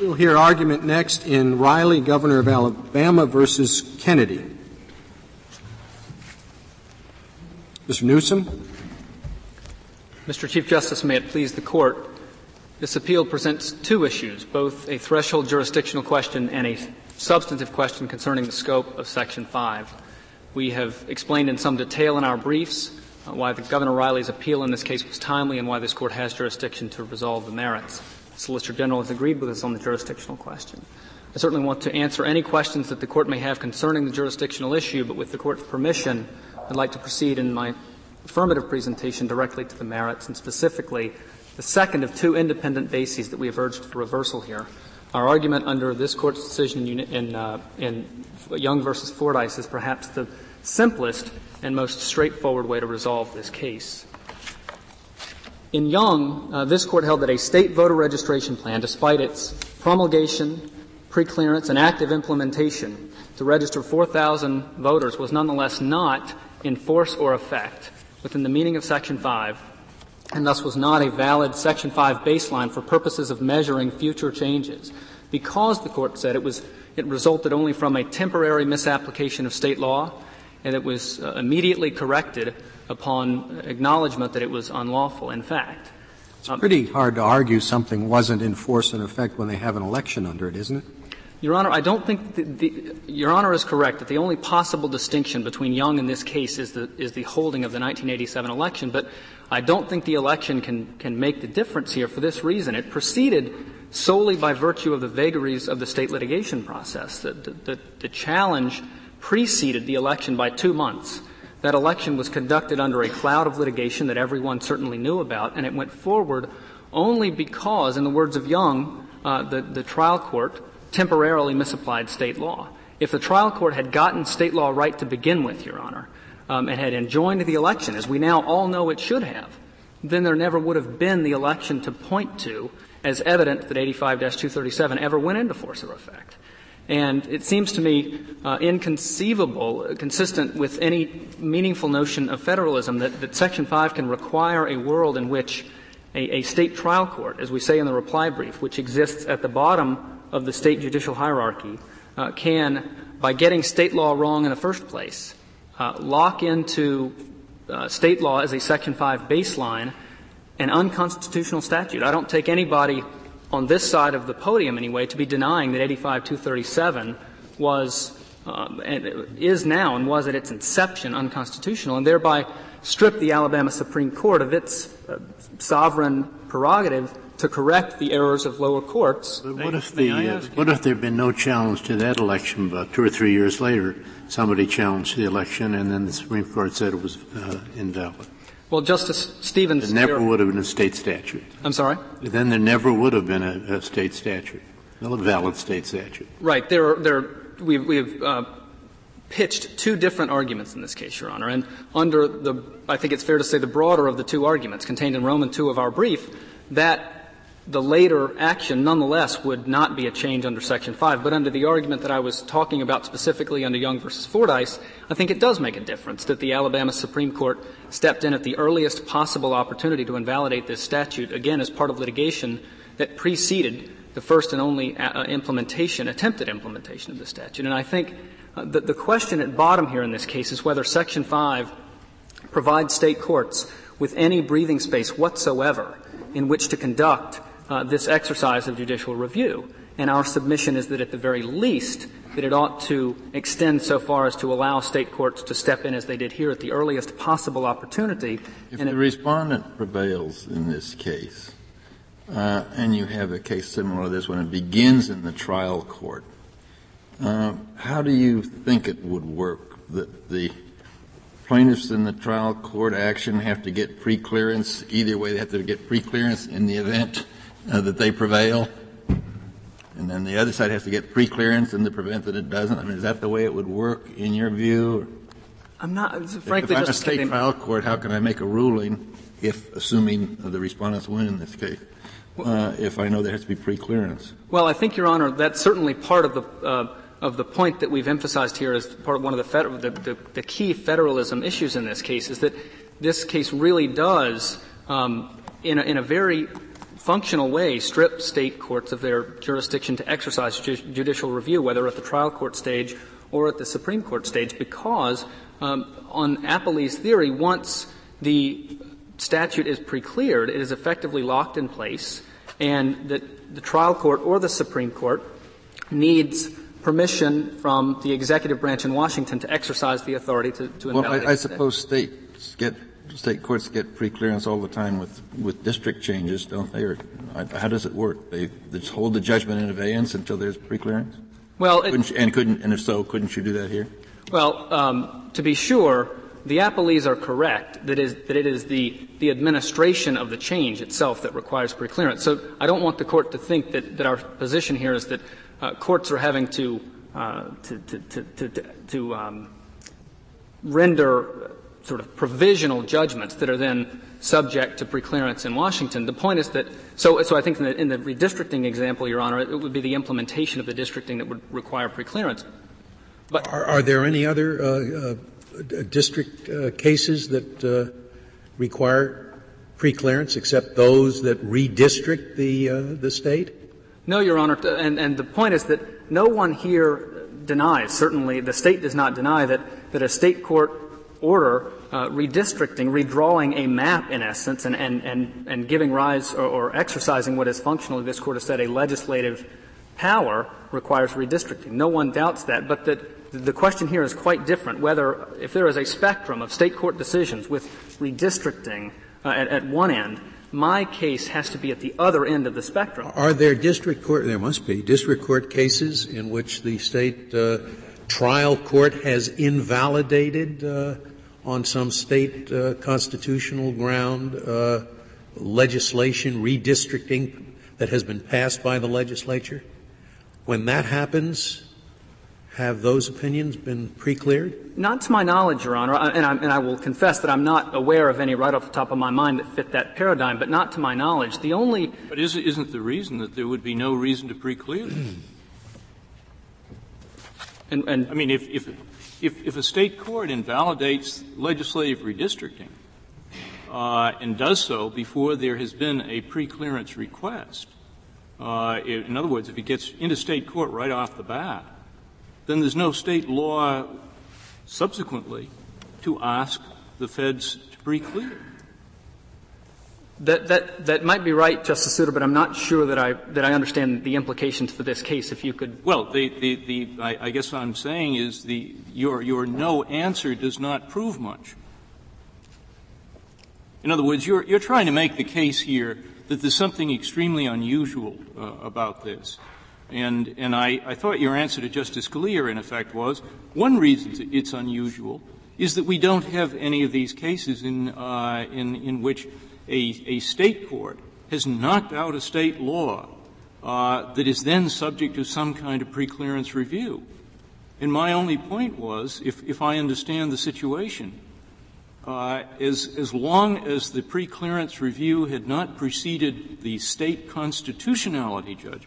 We'll hear argument next in Riley, Governor of Alabama versus Kennedy. Mr. Newsom. Mr. Chief Justice, may it please the Court, this appeal presents two issues, both a threshold jurisdictional question and a substantive question concerning the scope of Section 5. We have explained in some detail in our briefs why the Governor Riley's appeal in this case was timely and why this Court has jurisdiction to resolve the merits. The Solicitor General has agreed with us on the jurisdictional question. I certainly want to answer any questions that the Court may have concerning the jurisdictional issue, but with the Court's permission, I'd like to proceed in my affirmative presentation directly to the merits, and specifically the second of two independent bases that we have urged for reversal here. Our argument under this Court's decision in Young versus Fordyce is perhaps the simplest and most straightforward way to resolve this case. In Young, this Court held that a state voter registration plan, despite its promulgation, preclearance, and active implementation to register 4,000 voters, was nonetheless not in force or effect within the meaning of Section 5, and thus was not a valid Section 5 baseline for purposes of measuring future changes, because the Court said it resulted only from a temporary misapplication of state law, and it was immediately corrected upon acknowledgement that it was unlawful. In fact, it's pretty hard to argue something wasn't in force and effect when they have an election under it, isn't it? Your Honor, I don't think Your Honor is correct that the only possible distinction between Young and this case is the holding of the 1987 election, but I don't think the election can make the difference here for this reason. It proceeded solely by virtue of the vagaries of the state litigation process. The challenge preceded the election by 2 months. That election was conducted under a cloud of litigation that everyone certainly knew about, and it went forward only because, in the words of Young, the trial court temporarily misapplied state law. If the trial court had gotten state law right to begin with, Your Honor, and had enjoined the election, as we now all know it should have, then there never would have been the election to point to as evident that 85-237 ever went into force or effect. And it seems to me inconceivable, consistent with any meaningful notion of federalism, that Section 5 can require a world in which a state trial court, as we say in the reply brief, which exists at the bottom of the state judicial hierarchy, can, by getting state law wrong in the first place, lock into state law as a Section 5 baseline an unconstitutional statute. I don't take anybody on this side of the podium, anyway, to be denying that 85-237 was is now and was at its inception unconstitutional, and thereby strip the Alabama Supreme Court of its sovereign prerogative to correct the errors of lower courts. But what if there had been no challenge to that election, but 2 or 3 years later somebody challenged the election and then the Supreme Court said it was invalid? Well, Justice Stevens, it never would have been a state statute. I'm sorry? Then there never would have been a state statute, a valid state statute. Right. We've pitched two different arguments in this case, Your Honor, and under I think it's fair to say the broader of the two arguments contained in Roman 2 of our brief, that the later action nonetheless would not be a change under Section 5, but under the argument that I was talking about specifically under Young versus Fordyce, I think it does make a difference that the Alabama Supreme Court stepped in at the earliest possible opportunity to invalidate this statute, again as part of litigation that preceded the first and only attempted implementation of the statute. And I think that the question at bottom here in this case is whether Section 5 provides state courts with any breathing space whatsoever in which to conduct this exercise of judicial review. And our submission is that at the very least that it ought to extend so far as to allow state courts to step in as they did here at the earliest possible opportunity. If the respondent prevails in this case, and you have a case similar to this when it begins in the trial court, how do you think it would work that the plaintiffs in the trial court action have to get preclearance? Either way, they have to get preclearance in the event that they prevail, and then the other side has to get preclearance in the event that it doesn't. I mean, is that the way it would work in your view? I'm not, frankly, if I'm a state trial court, how can I make a ruling if, assuming the respondents win in this case, if I know there has to be preclearance? Well, I think, Your Honor, that's certainly part of the point that we've emphasized here as part of one of the key federalism issues in this case, is that this case really does, in a very functional way strip state courts of their jurisdiction to exercise judicial review, whether at the trial court stage or at the Supreme Court stage, because on Appellee's theory, once the statute is pre-cleared, it is effectively locked in place, and that the trial court or the Supreme Court needs permission from the executive branch in Washington to exercise the authority to invalidate. Well, I suppose state courts get preclearance all the time with district changes, don't they? Or how does it work? They just hold the judgment in abeyance until there's preclearance? Well, and if so, couldn't you do that here? Well, to be sure, the appellees are correct that it is the administration of the change itself that requires preclearance. So I don't want the Court to think that our position here is that courts are having to render sort of provisional judgments that are then subject to preclearance in Washington. The point is that so I think in the redistricting example, Your Honor, it would be the implementation of the districting that would require preclearance. But are there any other district cases that require preclearance except those that redistrict the state? No, Your Honor, and the point is that no one here denies, certainly the state does not deny that a state court order redistricting, redrawing a map in essence and giving rise or exercising what is functionally, this Court has said, a legislative power requires redistricting. No one doubts that, but the question here is quite different, whether if there is a spectrum of state court decisions with redistricting at one end, my case has to be at the other end of the spectrum. Are there there must be district court cases in which the state trial court has invalidated on some state constitutional ground legislation, redistricting that has been passed by the legislature? When that happens, have those opinions been pre-cleared? Not to my knowledge, Your Honor, and I will confess that I'm not aware of any right off the top of my mind that fit that paradigm, but not to my knowledge. The only — But isn't the reason that there would be no reason to pre-clear this? And I mean, if a state court invalidates legislative redistricting and does so before there has been a pre-clearance request, in other words, if it gets into state court right off the bat, then there's no state law subsequently to ask the feds to pre-clear. That might be right, Justice Souter, but I'm not sure that I understand the implications for this case. If you could. Well, I guess what I'm saying is your no answer does not prove much. In other words, you're trying to make the case here that there's something extremely unusual about this. And I thought your answer to Justice Scalia, in effect, was one reason it's unusual is that we don't have any of these cases in which a state court has knocked out a state law that is then subject to some kind of preclearance review. And my only point was, if I understand the situation, as long as the preclearance review had not preceded the state constitutionality judgment,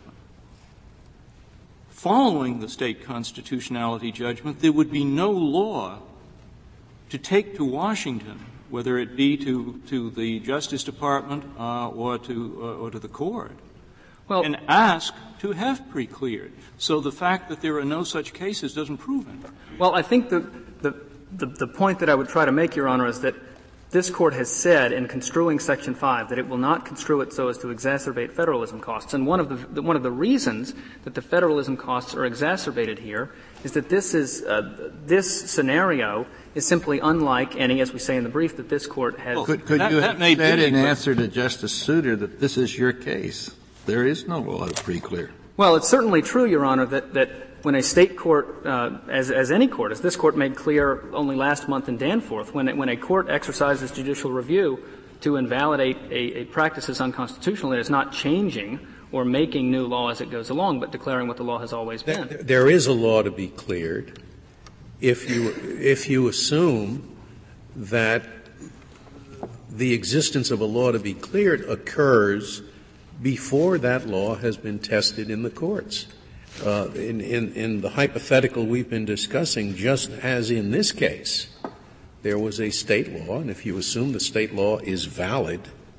following the state constitutionality judgment, there would be no law to take to Washington, whether it be to the Justice Department or to the court, and ask to have pre-cleared. So the fact that there are no such cases doesn't prove it. Well, I think the point that I would try to make, Your Honor, is that this Court has said in construing Section 5 that it will not construe it so as to exacerbate federalism costs. And one of the reasons that the federalism costs are exacerbated here is that this scenario is simply unlike any, as we say in the brief, that this Court has. Well, could you have said in answer to Justice Souter that this is your case? There is no law to pre-clear. Well, it's certainly true, Your Honor, that when a state court, as any court, as this Court made clear only last month in Danforth, when a court exercises judicial review to invalidate a practice as unconstitutional, it is not changing or making new law as it goes along, but declaring what the law has always been. There is a law to be cleared if you assume that the existence of a law to be cleared occurs before that law has been tested in the courts. In the hypothetical we've been discussing, just as in this case, there was a state law, and if you assume the state law is valid,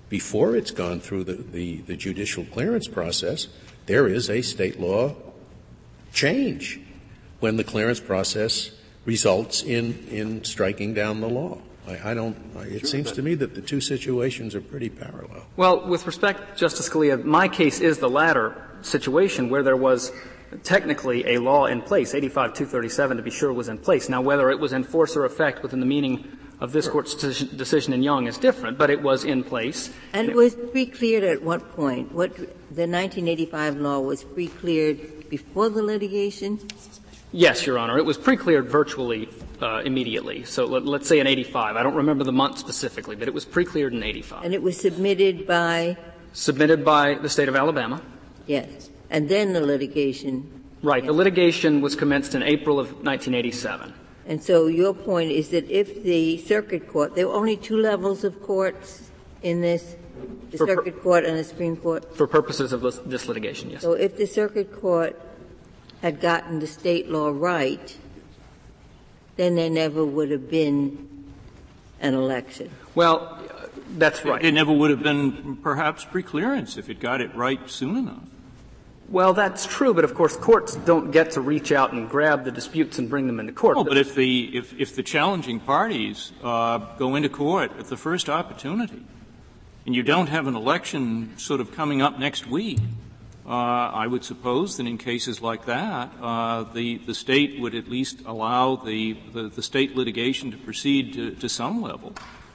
before it's gone through the judicial clearance process, there is a state law change when the clearance process results in striking down the law. It seems to me that the two situations are pretty parallel. Well, with respect, Justice Scalia, my case is the latter situation where there was technically a law in place. 85-237, to be sure, was in place. Now, whether it was in force or effect within the meaning of this Court's decision in Young is different, but it was in place. And it was pre-cleared at what point? The 1985 law was pre-cleared before the litigation? Yes, Your Honor. It was pre-cleared virtually immediately. So let's say in 85. I don't remember the month specifically, but it was pre-cleared in 85. And it was submitted by? Submitted by the State of Alabama. Yes. And then the litigation? Right. The litigation was commenced in April of 1987. And so your point is that if the circuit court — there were only two levels of courts in this, the circuit court and the Supreme Court? For purposes of this litigation, yes. So if the circuit court had gotten the state law right, then there never would have been an election. Well, that's right. It never would have been perhaps preclearance if it got it right soon enough. Well, that's true, but of course courts don't get to reach out and grab the disputes and bring them into court. Oh, but if the challenging parties go into court at the first opportunity, and you don't have an election sort of coming up next week, I would suppose that in cases like that, the state would at least allow the state litigation to proceed to some level.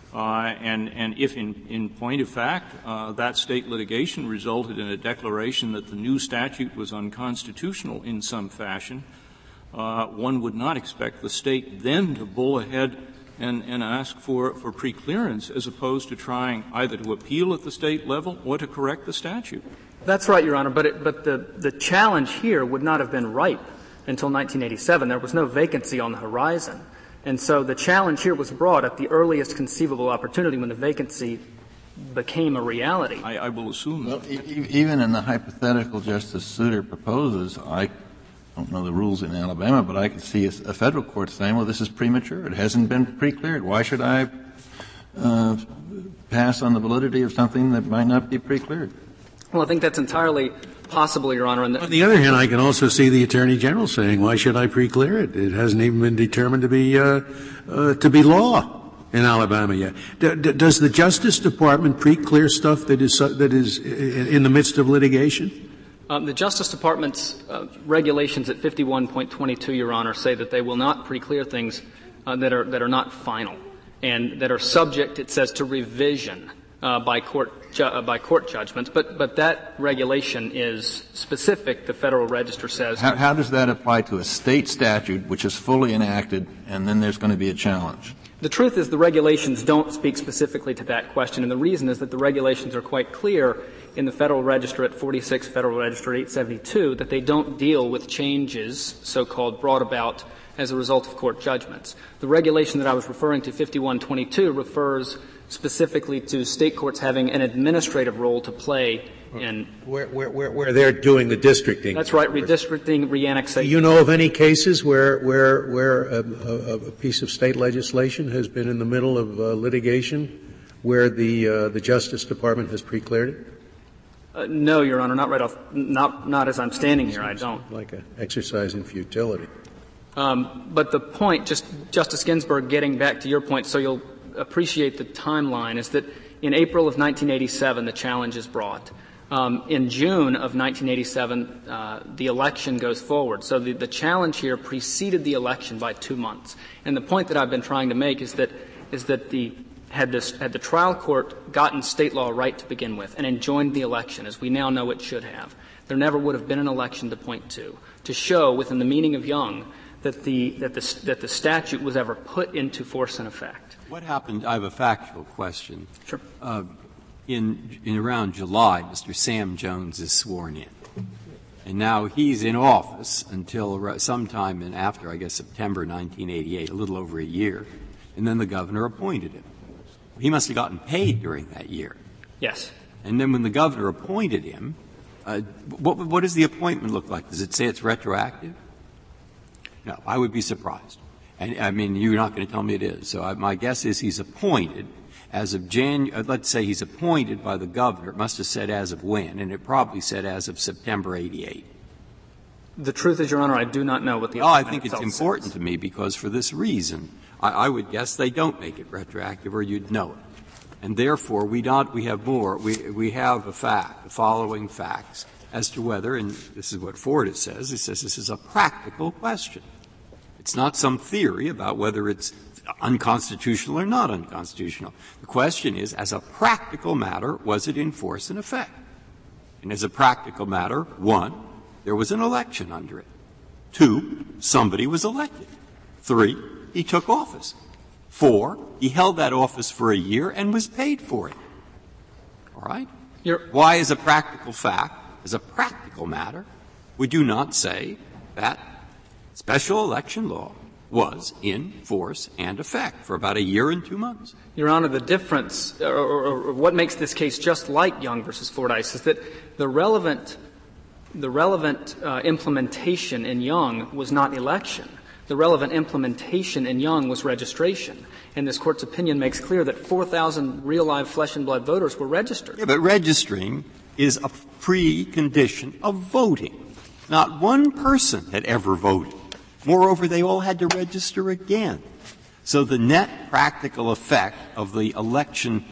And if in point of fact, that state litigation resulted in a declaration that the new statute was unconstitutional in some fashion, one would not expect the state then to bull ahead and ask for preclearance as opposed to trying either to appeal at the state level or to correct the statute. That's right, Your Honor, but the challenge here would not have been ripe until 1987. There was no vacancy on the horizon. And so the challenge here was brought at the earliest conceivable opportunity when the vacancy became a reality. I will assume that. Well, even in the hypothetical Justice Souter proposes, I don't know the rules in Alabama, but I could see a federal court saying, well, this is premature. It hasn't been pre-cleared. Why should I pass on the validity of something that might not be pre-cleared? Well, I think that's entirely possible, Your Honor. On the other hand, I can also see the Attorney General saying, why should I pre-clear it? It hasn't even been determined to be law in Alabama yet. Does the Justice Department pre-clear stuff that is in the midst of litigation? The Justice Department's regulations at 51.22, Your Honor, say that they will not pre-clear things that are not final and that are subject, it says, to revision by court judgments, but that regulation is specific. The Federal Register says. How does that apply to a state statute which is fully enacted, and then there's going to be a challenge? The truth is the regulations don't speak specifically to that question, and the reason is that the regulations are quite clear in the Federal Register at 46 Federal Register 872 that they don't deal with changes, so-called, brought about as a result of court judgments. The regulation that I was referring to, 5122, refers specifically to state courts having an administrative role to play in where they're doing the districting. That's right, redistricting, reannexation. Do you know of any cases where a piece of state legislation has been in the middle of litigation where the Justice Department has pre-cleared it? No, Your Honor, not right off. Not as I'm standing here. I don't. Like an exercise in futility. But the point, just Justice Ginsburg, getting back to your point, so you'll appreciate the timeline, is that in April of 1987 the challenge is brought. In June of 1987 the election goes forward. So the challenge here preceded the election by 2 months. And the point that I've been trying to make is that had the trial court gotten state law right to begin with and enjoined the election, as we now know it should have, there never would have been an election to point to show within the meaning of Young that the statute was ever put into force and effect. What happened? I have a factual question. Sure. In around July, Mr. Sam Jones is sworn in. And now he's in office until sometime after, I guess, September 1988, a little over a year. And then the governor appointed him. He must have gotten paid during that year. Yes. And then when the governor appointed him, what does the appointment look like? Does it say it's retroactive? No, I would be surprised. And, I mean, you're not going to tell me it is. So my guess is he's appointed. as of let's say he's appointed by the governor. It must have said as of when, and it probably said as of September 88. The truth is, Your Honor, I do not know what the I think it's important to me because for this reason, I would guess they don't make it retroactive or you'd know it. And therefore, we have more. We have the following facts as to whether, and this is what Ford says, he says this is a practical question. It's not some theory about whether it's unconstitutional or not unconstitutional. The question is, as a practical matter, was it in force and effect? And as a practical matter, 1, there was an election under it. 2, somebody was elected. 3, he took office. 4, he held that office for a year and was paid for it. All right? Why, as a practical fact, as a practical matter, would you not say that special election law was in force and effect for about a year and 2 months? Your Honor, the difference, or what makes this case just like Young versus Fordyce, is that the relevant implementation in Young was not election. The relevant implementation in Young was registration. And this Court's opinion makes clear that 4,000 real live flesh and blood voters were registered. Yeah, but registering is a precondition of voting. Not one person had ever voted. Moreover, they all had to register again. So the net practical effect of the election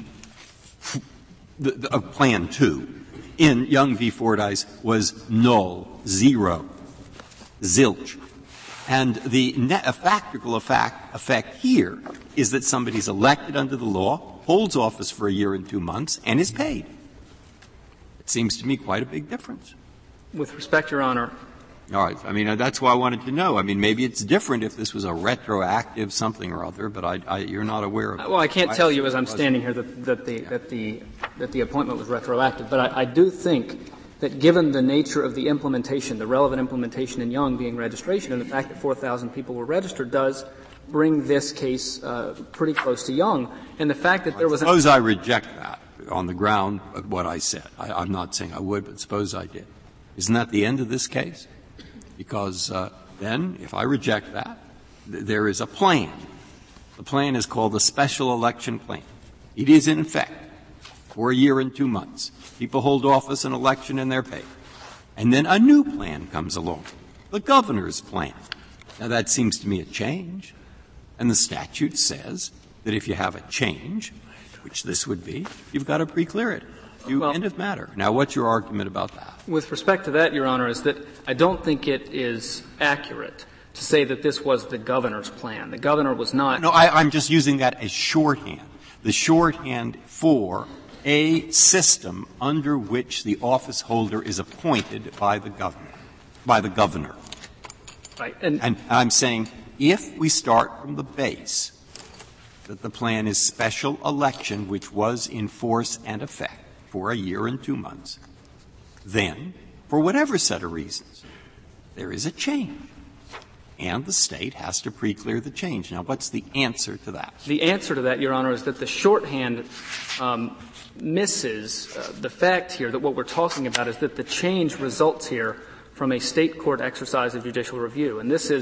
of Plan 2 in Young v. Fordyce was null, zero, zilch. And the net practical effect here is that somebody's elected under the law, holds office for a year and 2 months, and is paid. It seems to me quite a big difference. With respect, Your Honor. All right. I mean, that's why I wanted to know. I mean, maybe it's different if this was a retroactive something or other, but you're not aware of it. Well, I can't tell you as I'm standing here that the appointment was retroactive, but I do think that given the nature of the implementation, the relevant implementation in Young being registration, and the fact that 4,000 people were registered does bring this case pretty close to Young. And the fact that there was suppose I reject that on the ground of what I said. I'm not saying I would, but suppose I did. Isn't that the end of this case? Because then, if I reject that, there is a plan. The plan is called the Special Election Plan. It is in effect for a year and 2 months. People hold office and election and they're paid. And then a new plan comes along, the governor's plan. Now that seems to me a change. And the statute says that if you have a change, which this would be, you've got to pre-clear it. End of matter. Now, what's your argument about that? With respect to that, Your Honor, is that I don't think it is accurate to say that this was the governor's plan. The governor was not. No, I'm just using that as shorthand. The shorthand for a system under which the office holder is appointed by the governor. Right. And I'm saying if we start from the base that the plan is special election, which was in force and effect for a year and 2 months, then, for whatever set of reasons, there is a change. And the state has to pre-clear the change. Now, what's the answer to that? The answer to that, Your Honor, is that the shorthand misses the fact here that what we're talking about is that the change results here from a state court exercise of judicial review. And that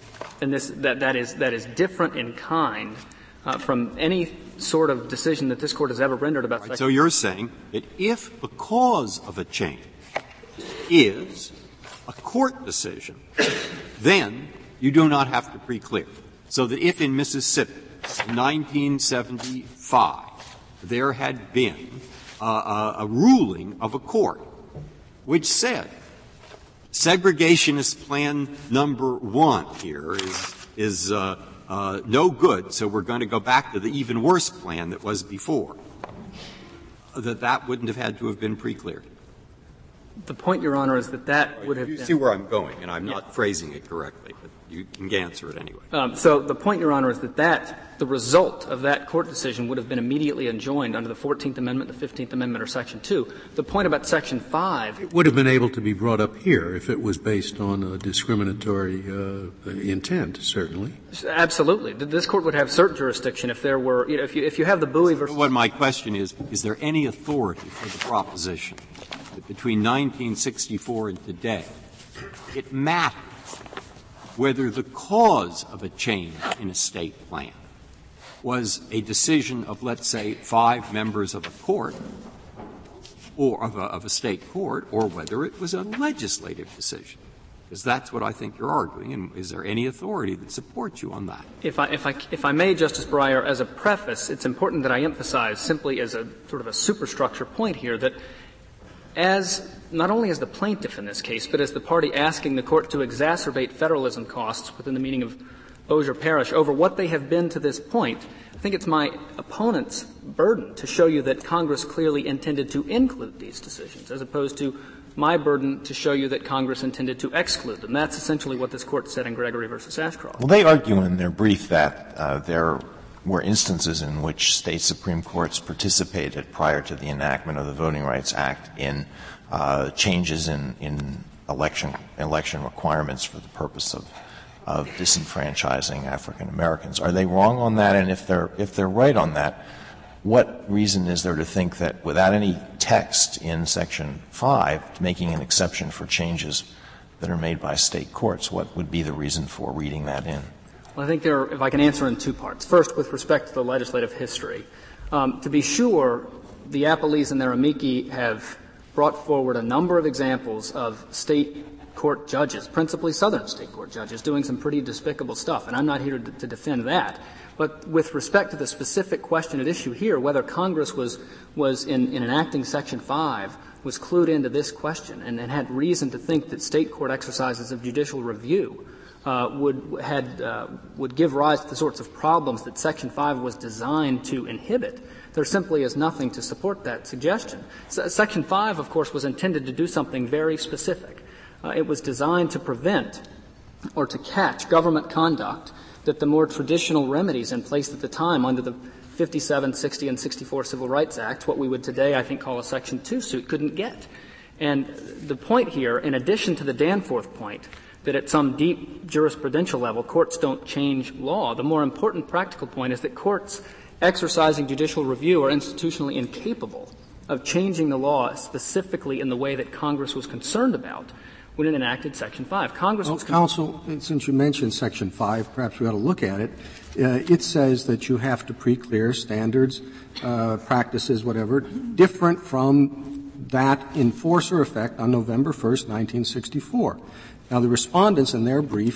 is different in kind from any sort of decision that this Court has ever rendered about right, so you're saying that if the cause of a change is a court decision, then you do not have to pre-clear. So that if in Mississippi, in 1975, there had been a ruling of a court which said segregationist plan number 1 here is no good, so we're going to go back to the even worse plan that was before, that wouldn't have had to have been pre-cleared. The point, Your Honor, is that would have been. You see where I'm going, and I'm not phrasing it correctly, but you can answer it anyway. So the point, Your Honor, is that the result of that court decision would have been immediately enjoined under the 14th Amendment, the 15th Amendment, or Section 2. The point about Section 5. It would have been able to be brought up here if it was based on a discriminatory intent, certainly. Absolutely. This Court would have cert jurisdiction if there were, if you have the Bowie versus. What my question is there any authority for the proposition that between 1964 and today, it matters whether the cause of a change in a state plan was a decision of, let's say, 5 members of a court or of a state court, or whether it was a legislative decision. Because that's what I think you're arguing. And is there any authority that supports you on that? If I may, Justice Breyer, as a preface, it's important that I emphasize simply as a sort of a superstructure point here that not only as the plaintiff in this case, but as the party asking the court to exacerbate federalism costs within the meaning of Bossier Parish over what they have been to this point, I think it's my opponent's burden to show you that Congress clearly intended to include these decisions, as opposed to my burden to show you that Congress intended to exclude them. That's essentially what this Court said in Gregory v. Ashcroft. Well, they argue in their brief that there were instances in which state Supreme Courts participated prior to the enactment of the Voting Rights Act in changes in election requirements for the purpose of disenfranchising African Americans. Are they wrong on that? And if they're right on that, what reason is there to think that without any text in Section 5 making an exception for changes that are made by state courts, what would be the reason for reading that in? Well, I think if I can answer in 2 parts. First, with respect to the legislative history. To be sure, the appellees and their amici have brought forward a number of examples of state court judges, principally southern state court judges, doing some pretty despicable stuff, and I'm not here to defend that. But with respect to the specific question at issue here, whether Congress was in enacting Section 5, was clued into this question and had reason to think that state court exercises of judicial review would give rise to the sorts of problems that Section 5 was designed to inhibit, there simply is nothing to support that suggestion. Section 5, of course, was intended to do something very specific. It was designed to prevent or to catch government conduct that the more traditional remedies in place at the time under the 57, 60, and 64 Civil Rights Act, what we would today I think call a Section 2 suit, couldn't get. And the point here, in addition to the Danforth point, that at some deep jurisprudential level courts don't change law, the more important practical point is that courts exercising judicial review are institutionally incapable of changing the law specifically in the way that Congress was concerned about when it enacted Section 5. Counsel, since you mentioned Section 5, perhaps we ought to look at it. It says that you have to pre-clear standards, practices, whatever, different from that in force or effect on November 1st, 1964. Now, the respondents in their brief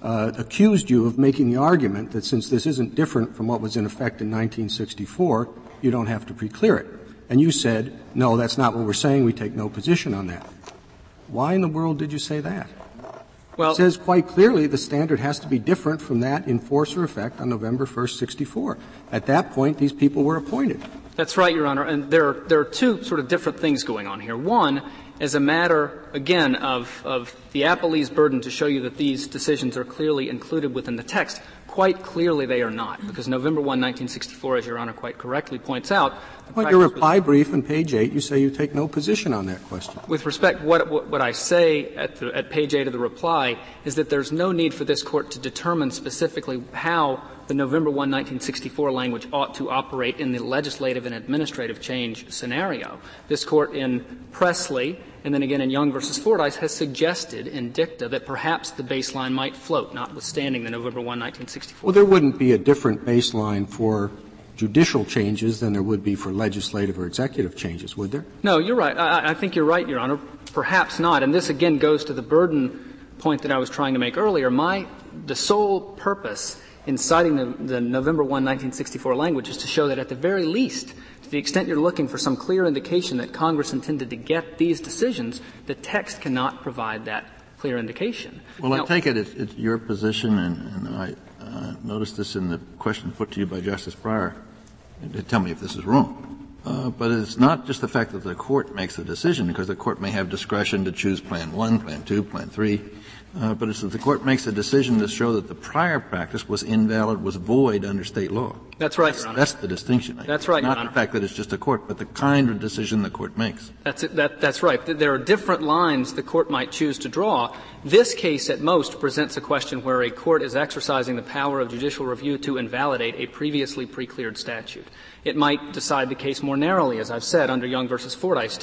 accused you of making the argument that since this isn't different from what was in effect in 1964, you don't have to pre-clear it. And you said, no, that's not what we're saying. We take no position on that. Why in the world did you say that? Well, it says quite clearly the standard has to be different from that in force or effect on November 1st, 64. At that point, these people were appointed. That's right, Your Honor. And there are 2 sort of different things going on here. One, as a matter, again, of the appellee's burden to show you that these decisions are clearly included within the text. Quite clearly they are not, because November 1, 1964, as Your Honor quite correctly points out. Well, your reply brief on page 8, you say you take no position on that question. With respect, what I say at page 8 of the reply is that there's no need for this Court to determine specifically how the November 1, 1964 language ought to operate in the legislative and administrative change scenario. This Court in Presley and then again in Young v. Fordyce has suggested in dicta that perhaps the baseline might float, notwithstanding the November 1, 1964. Well, there wouldn't be a different baseline for judicial changes than there would be for legislative or executive changes, would there? No, you're right. I think you're right, Your Honor. Perhaps not. And this again goes to the burden point that I was trying to make earlier. The sole purpose in citing the November 1, 1964 language is to show that at the very least, to the extent you're looking for some clear indication that Congress intended to get these decisions, the text cannot provide that clear indication. Well, now, I take it's your position, and I noticed this in the question put to you by Justice Breyer. Tell me if this is wrong. But it's not just the fact that the Court makes a decision, because the Court may have discretion to choose Plan 1, Plan 2, Plan 3, but it's that the Court makes a decision to show that the prior practice was invalid, was void under state law. That's right, Your Honor. That's the distinction. That's right, Your Honor. Not the fact that it's just a Court, but the kind of decision the Court makes. That's right. There are different lines the Court might choose to draw. This case, at most, presents a question where a court is exercising the power of judicial review to invalidate a previously pre-cleared statute. It might decide the case more narrowly, as I've said, under Young v. Fordyce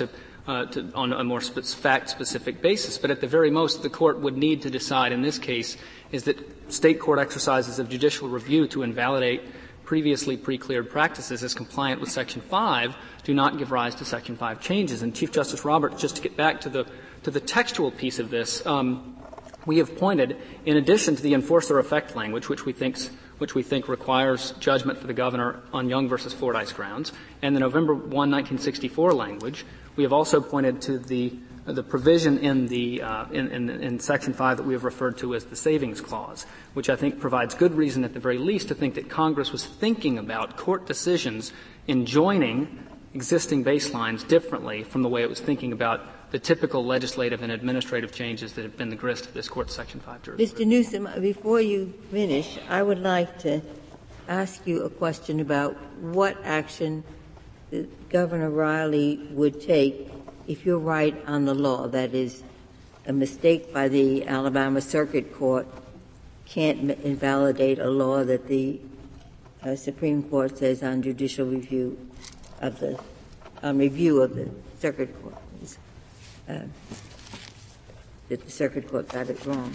on a more fact-specific basis. But at the very most, the Court would need to decide in this case is that state court exercises of judicial review to invalidate previously pre-cleared practices as compliant with Section 5 do not give rise to Section 5 changes. And Chief Justice Roberts, just to get back to the textual piece of this, we have pointed, in addition to the enforcer effect language, which we think requires judgment for the governor on Young versus Fordyce grounds, and the November 1, 1964 language, we have also pointed to the provision in Section 5 that we have referred to as the Savings Clause, which I think provides good reason at the very least to think that Congress was thinking about court decisions enjoining existing baselines differently from the way it was thinking about the typical legislative and administrative changes that have been the grist of this Court's Section 5 jurisprudence. Mr. Newsom, before you finish, I would like to ask you a question about what action Governor Riley would take if you're right on the law, that is, a mistake by the Alabama Circuit Court can't invalidate a law that the Supreme Court says on judicial review of the Circuit Court, that the Circuit Court got it wrong.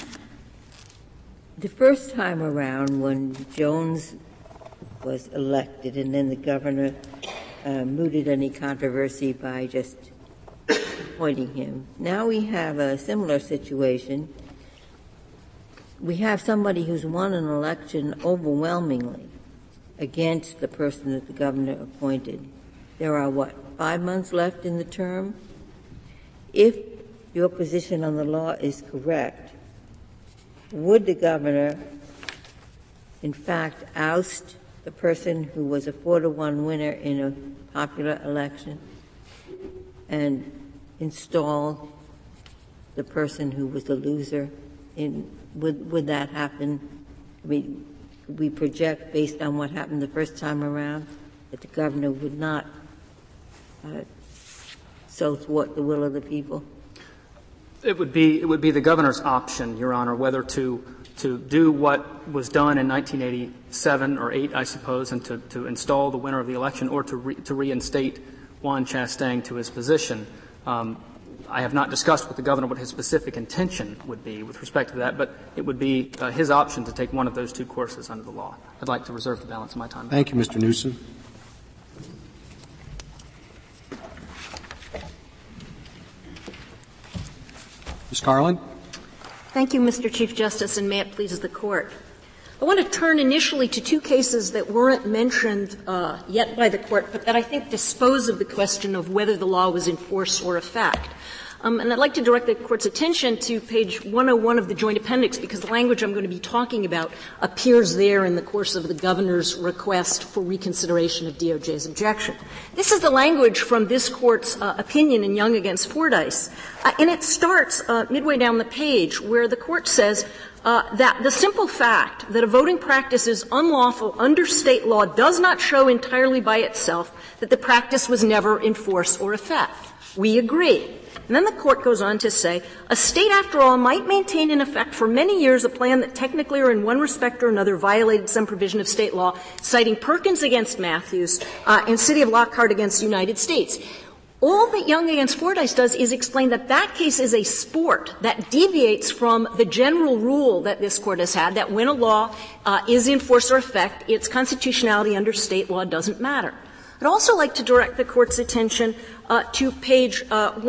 The first time around when Jones was elected and then the governor mooted any controversy by just appointing him. Now we have a similar situation. We have somebody who's won an election overwhelmingly against the person that the governor appointed. There are, 5 months left in the term? If your position on the law is correct, would the governor, in fact, oust the person who was a 4-1 winner in a popular election and install the person who was the loser? Would that happen? We project, based on what happened the first time around, that the governor would not so thwart the will of the people? It would be the governor's option, Your Honor, whether to do what was done in 1987 or 8, I suppose, and to install the winner of the election, or to reinstate Juan Chastain to his position. I have not discussed with the governor what his specific intention would be with respect to that, but it would be his option to take one of those two courses under the law. I'd like to reserve the balance of my time. Thank you, Mr. Newsom. Ms. Carlin. Thank you, Mr. Chief Justice, and may it please the Court. I want to turn initially to two cases that weren't mentioned yet by the Court, but that I think dispose of the question of whether the law was in force or effect. And I'd like to direct the Court's attention to page 101 of the Joint Appendix, because the language I'm going to be talking about appears there in the course of the governor's request for reconsideration of DOJ's objection. This is the language from this Court's opinion in Young against Fordyce. And it starts midway down the page where the Court says that the simple fact that a voting practice is unlawful under state law does not show entirely by itself that the practice was never in force or effect. We agree. And then the Court goes on to say, a state, after all, might maintain in effect for many years a plan that technically or in one respect or another violated some provision of state law, citing Perkins against Matthews and City of Lockhart against the United States. All that Young against Fordyce does is explain that that case is a sport that deviates from the general rule that this Court has had, that when a law is in force or effect, its constitutionality under state law doesn't matter. I'd also like to direct the Court's attention to page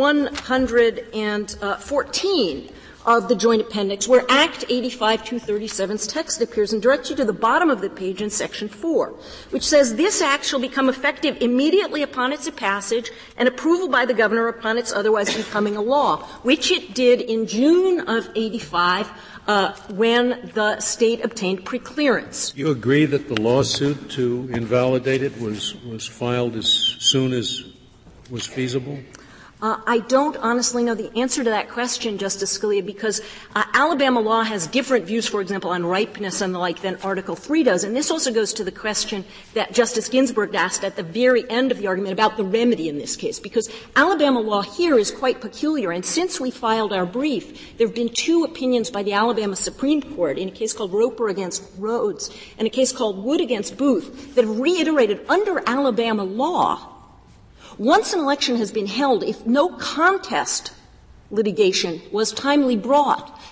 114 of the Joint Appendix, where Act 85-237's text appears, and direct you to the bottom of the page in Section 4, which says, this Act shall become effective immediately upon its passage and approval by the governor upon its otherwise becoming a law, which it did in June of 85 when the state obtained preclearance. You agree that the lawsuit to invalidate it was filed as soon as was feasible? I don't honestly know the answer to that question, Justice Scalia, because Alabama law has different views, for example, on ripeness and the like than Article III does. And this also goes to the question that Justice Ginsburg asked at the very end of the argument about the remedy in this case, because Alabama law here is quite peculiar. And since we filed our brief, there have been two opinions by the Alabama Supreme Court in a case called Roper against Rhodes and a case called Wood against Booth that have reiterated under Alabama law, once an election has been held, if no contest litigation was timely brought,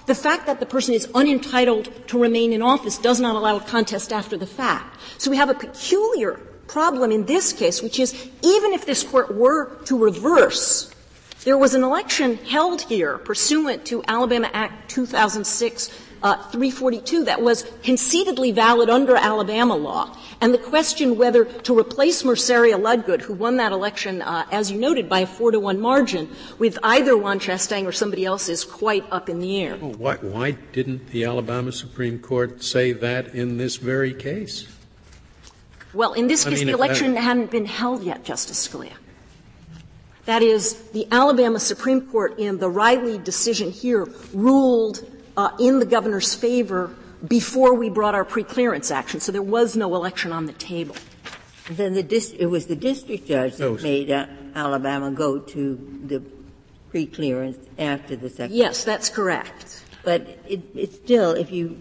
The fact that the person is unentitled to remain in office does not allow a contest after the fact. So we have a peculiar problem in this case, which is even if this Court were to reverse, there was an election held here pursuant to Alabama Act 2006 342 that was concededly valid under Alabama law. And the question whether to replace Merceria Ludgood, who won that election, as you noted, by a 4-1 margin, with either Juan Chastain or somebody else is quite up in the air. Well, why didn't the Alabama Supreme Court say that in this very case? Well, in this case, the election hadn't been held yet, Justice Scalia. That is, the Alabama Supreme Court in the Riley decision here ruled in the governor's favor before we brought our preclearance action. So there was no election on the table. And then it was the district judge that made Alabama go to the preclearance after the second. Yes, that's correct. But it's still, if you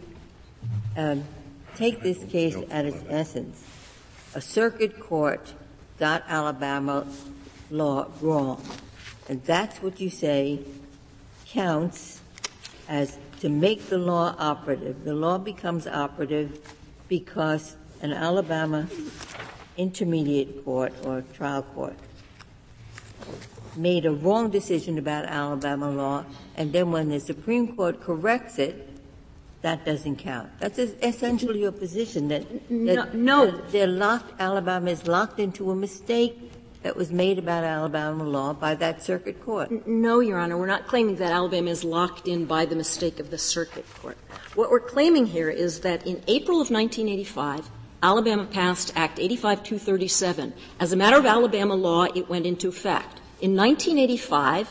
take this case at its essence, a circuit court got Alabama law wrong. And that's what you say counts as to make the law operative. The law becomes operative because an Alabama intermediate court or trial court made a wrong decision about Alabama law, and then when the Supreme Court corrects it, that doesn't count. That's essentially your position, that no. They're locked, Alabama is locked into a mistake that was made about Alabama law by that circuit court. No, Your Honor. We're not claiming that Alabama is locked in by the mistake of the circuit court. What we're claiming here is that in April of 1985, Alabama passed Act 85-237. As a matter of Alabama law, it went into effect. In 1985,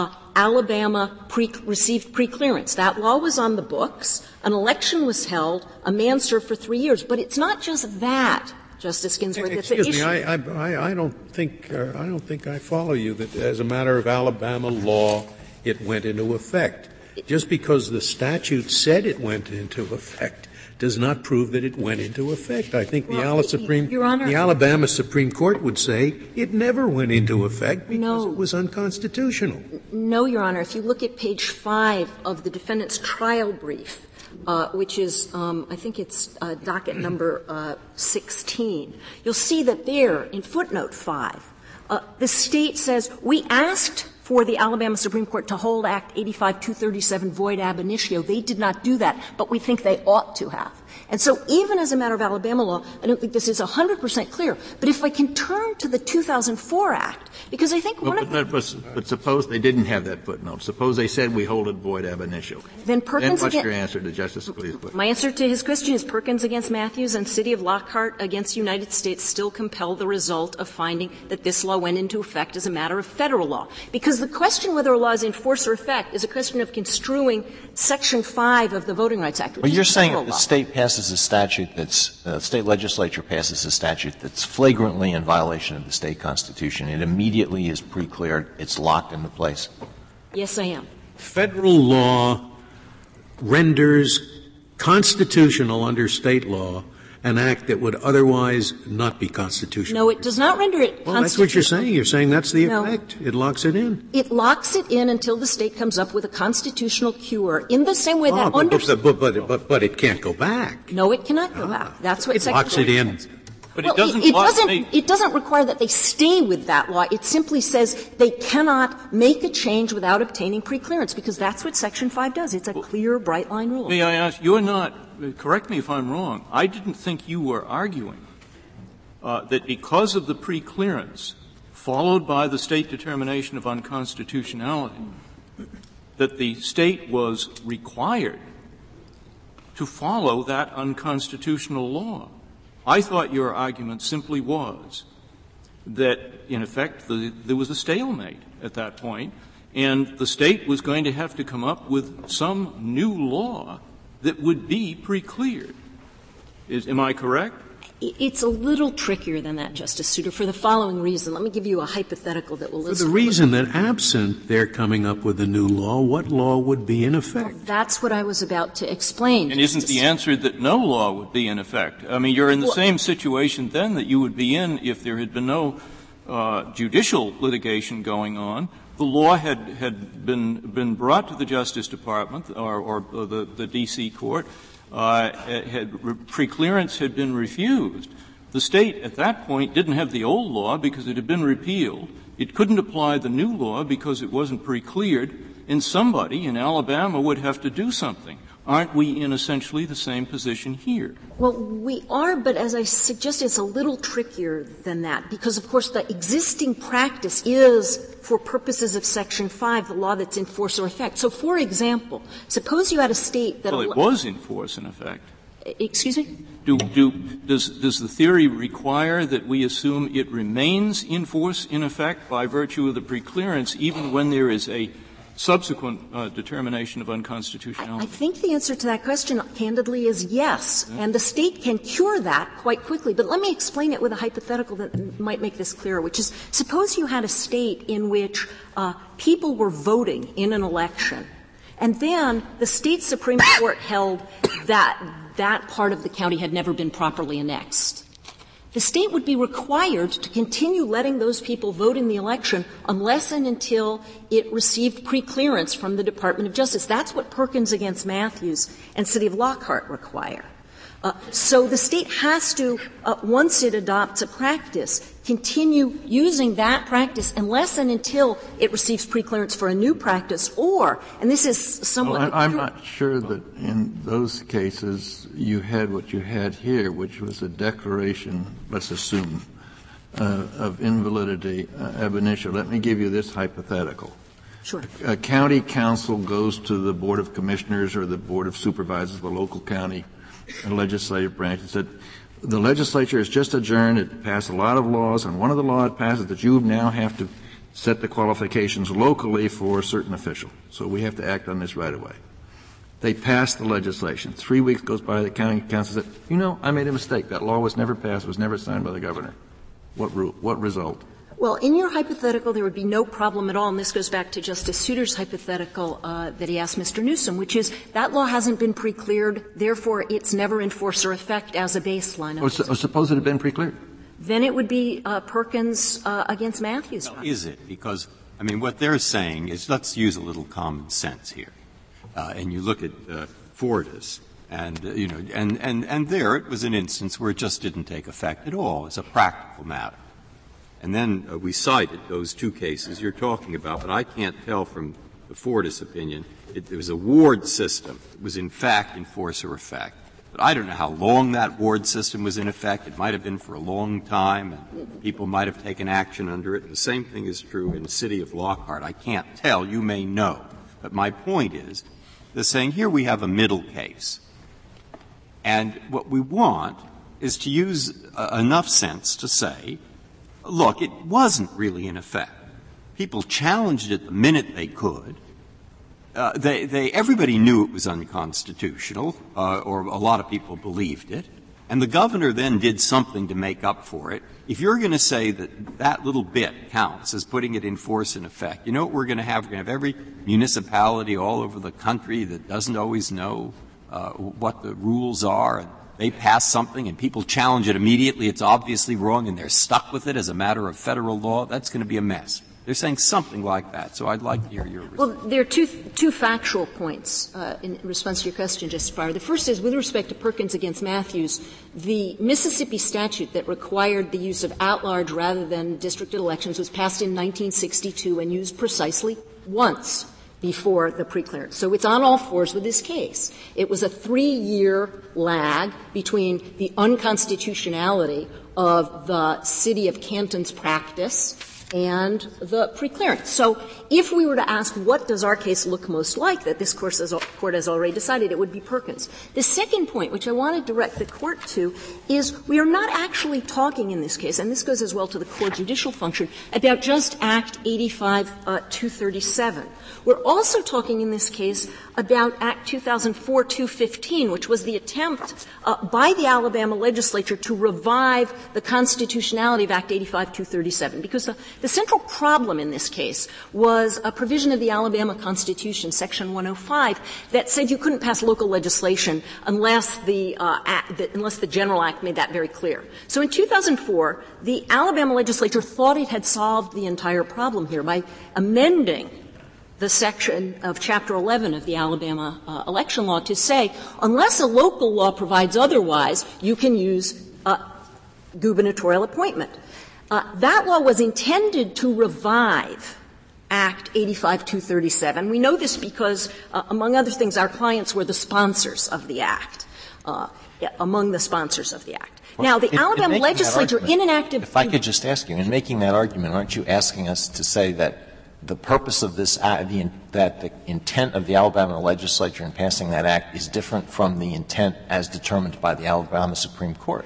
Alabama received preclearance. That law was on the books. An election was held. A man served for 3 years. But it's not just that, Justice Ginsburg. Excuse me, I don't think I follow you that as a matter of Alabama law, it went into effect. Just because the statute said it went into effect does not prove that it went into effect. I think the Alabama Supreme Court would say it never went into effect because it was unconstitutional. No, Your Honor. If you look at page 5 of the defendant's trial brief, which is, I think it's docket number 16, you'll see that there, in footnote 5, the State says, we asked for the Alabama Supreme Court to hold Act 85-237 void ab initio. They did not do that, but we think they ought to have. And so even as a matter of Alabama law, I don't think this is 100% clear. But if I can turn to the 2004 Act, because I think but suppose they didn't have that footnote. Suppose they said we hold it void ab initio. Then what's your answer to Justice Scalia's question? My answer to his question is Perkins against Matthews and City of Lockhart against United States still compel the result of finding that this law went into effect as a matter of federal law. Because the question whether a law is in force or effect is a question of construing Section 5 of the Voting Rights Act. Well, you're saying if the State passes a statute that's State legislature passes a statute that's flagrantly in violation of the State Constitution, it immediately is pre-cleared, it's locked into place? Yes, I am. Federal law renders constitutional under State law an act that would otherwise not be constitutional. No, it does not render it constitutional. Well, that's what you're saying. You're saying that's the effect. It locks it in. It locks it in until the State comes up with a constitutional cure in the same way that But it can't go back. No, it cannot go back. That's what it locks it in. But well, it doesn't require that they stay with that law. It simply says they cannot make a change without obtaining preclearance, because that's what Section 5 does. It's a clear, bright-line rule. May I ask, you're not — correct me if I'm wrong. I didn't think you were arguing that because of the preclearance followed by the State determination of unconstitutionality, that the State was required to follow that unconstitutional law. I thought your argument simply was that, in effect, there was a stalemate at that point, and the State was going to have to come up with some new law that would be pre-cleared. Am I correct? It's a little trickier than that, Justice Souter, for the following reason. Let me give you a hypothetical that will illustrate. For the reason that absent their coming up with a new law, what law would be in effect? Well, that's what I was about to explain. And isn't the answer that no law would be in effect? I mean, you're in the same situation then that you would be in if there had been no judicial litigation going on. The law had been brought to the Justice Department or the D.C. court. Preclearance had been refused. The state at that point didn't have the old law because it had been repealed. It couldn't apply the new law because it wasn't pre-cleared, and somebody in Alabama would have to do something. Aren't we in essentially the same position here? Well, we are, but as I suggested, it's a little trickier than that because, of course, the existing practice is, for purposes of Section 5, the law that's in force or effect. So, for example, suppose you had a state that— Well, it was in force and effect. Excuse me? Does the theory require that we assume it remains in force in effect by virtue of the preclearance even when there is a subsequent determination of unconstitutionality? I think the answer to that question, candidly, is yes. And the state can cure that quite quickly. But let me explain it with a hypothetical that might make this clearer, which is suppose you had a state in which people were voting in an election, and then the state Supreme Court held that that part of the county had never been properly annexed. The state would be required to continue letting those people vote in the election unless and until it received preclearance from the Department of Justice. That's what Perkins against Matthews and City of Lockhart require. So the state has to, once it adopts a practice, continue using that practice unless and until it receives preclearance for a new practice or, and this is somewhat— Well, I'm not sure that in those cases you had what you had here, which was a declaration, let's assume, of invalidity ab initio. Let me give you this hypothetical. Sure. A county council goes to the Board of Commissioners or the Board of Supervisors of the local county and legislative branch and said, the legislature has just adjourned. It passed a lot of laws, and one of the laws it passes that you now have to set the qualifications locally for a certain official. So we have to act on this right away. They passed the legislation. 3 weeks goes by, the county council said, I made a mistake. That law was never passed, was never signed by the governor. What result? Well, in your hypothetical, there would be no problem at all, and this goes back to Justice Souter's hypothetical that he asked Mr. Newsom, which is that law hasn't been pre-cleared, therefore it's never in force or effect as a baseline. Suppose it had been pre-cleared. Then it would be Perkins against Matthews. Well, is it? Because, what they're saying is, let's use a little common sense here. And you look at Fortis, and there it was an instance where it just didn't take effect at all. It's a practical matter. And then we cited those two cases you're talking about, but I can't tell from the Fortis opinion. There was a ward system. It was, in fact, in force or effect. But I don't know how long that ward system was in effect. It might have been for a long time, and people might have taken action under it. The same thing is true in the City of Lockhart. I can't tell. You may know. But my point is, they're saying here we have a middle case. And what we want is to use enough sense to say, look, it wasn't really in effect. People challenged it the minute they could. Everybody knew it was unconstitutional, or a lot of people believed it. And the governor then did something to make up for it. If you're going to say that that little bit counts as putting it in force and effect, you know what we're going to have? We're going to have every municipality all over the country that doesn't always know what the rules are, and they pass something and people challenge it immediately. It's obviously wrong, and they're stuck with it as a matter of federal law. That's going to be a mess. They're saying something like that. So I'd like to hear your response. Well, there are two factual points in response to your question, Justice Breyer. The first is, with respect to Perkins against Matthews, the Mississippi statute that required the use of at-large rather than districted elections was passed in 1962 and used precisely once before the preclearance. So it's on all fours with this case. It was a 3-year lag between the unconstitutionality of the City of Canton's practice and the preclearance. So if we were to ask what does our case look most like that this court has already decided, it would be Perkins. The second point, which I want to direct the Court to, is we are not actually talking in this case, and this goes as well to the core judicial function, about just Act 85-237. We're also talking in this case about Act 2004-215, which was the attempt by the Alabama legislature to revive the constitutionality of Act 85-237, because the The central problem in this case was a provision of the Alabama Constitution, Section 105, that said you couldn't pass local legislation unless the General Act made that very clear. So in 2004, the Alabama legislature thought it had solved the entire problem here by amending the section of Chapter 11 of the Alabama election law to say, unless a local law provides otherwise, you can use gubernatorial appointment. That law was intended to revive Act 85-237. We know this because, among other things, our clients were the sponsors of the Act, among the sponsors of the Act. Now, the Alabama legislature, in an act of — If I could just ask you, in making that argument, aren't you asking us to say that the purpose of this act, that the intent of the Alabama legislature in passing that act is different from the intent as determined by the Alabama Supreme Court?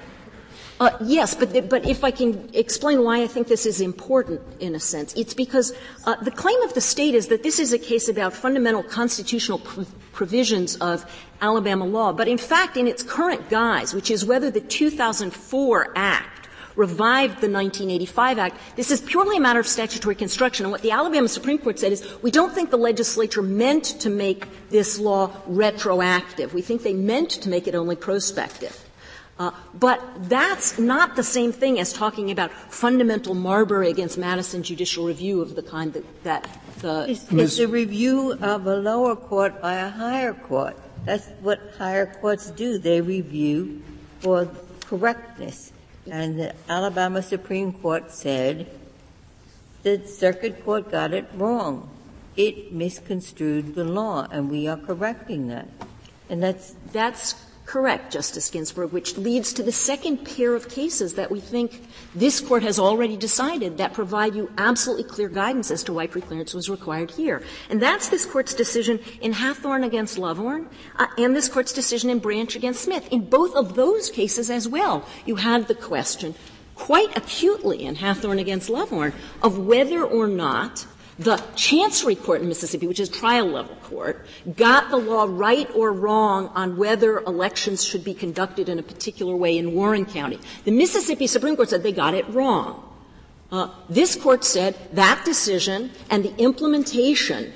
Yes, but if I can explain why I think this is important in a sense, it's because the claim of the state is that this is a case about fundamental constitutional provisions of Alabama law. But in fact, in its current guise, which is whether the 2004 Act revived the 1985 Act, this is purely a matter of statutory construction. And what the Alabama Supreme Court said is, we don't think the legislature meant to make this law retroactive. We think they meant to make it only prospective. But that's not the same thing as talking about fundamental Marbury against Madison judicial review of the kind that the — It's a review of a lower court by a higher court. That's what higher courts do. They review for correctness. And the Alabama Supreme Court said the circuit court got it wrong. It misconstrued the law, and we are correcting that. And that's correct, Justice Ginsburg, which leads to the second pair of cases that we think this Court has already decided that provide you absolutely clear guidance as to why preclearance was required here. And that's this Court's decision in Hathorne against Lovehorn and this Court's decision in Branch against Smith. In both of those cases as well, you had the question quite acutely in Hathorne against Lovehorn of whether or not the Chancery Court in Mississippi, which is trial-level court, got the law right or wrong on whether elections should be conducted in a particular way in Warren County. The Mississippi Supreme Court said they got it wrong. This Court said that decision and the implementation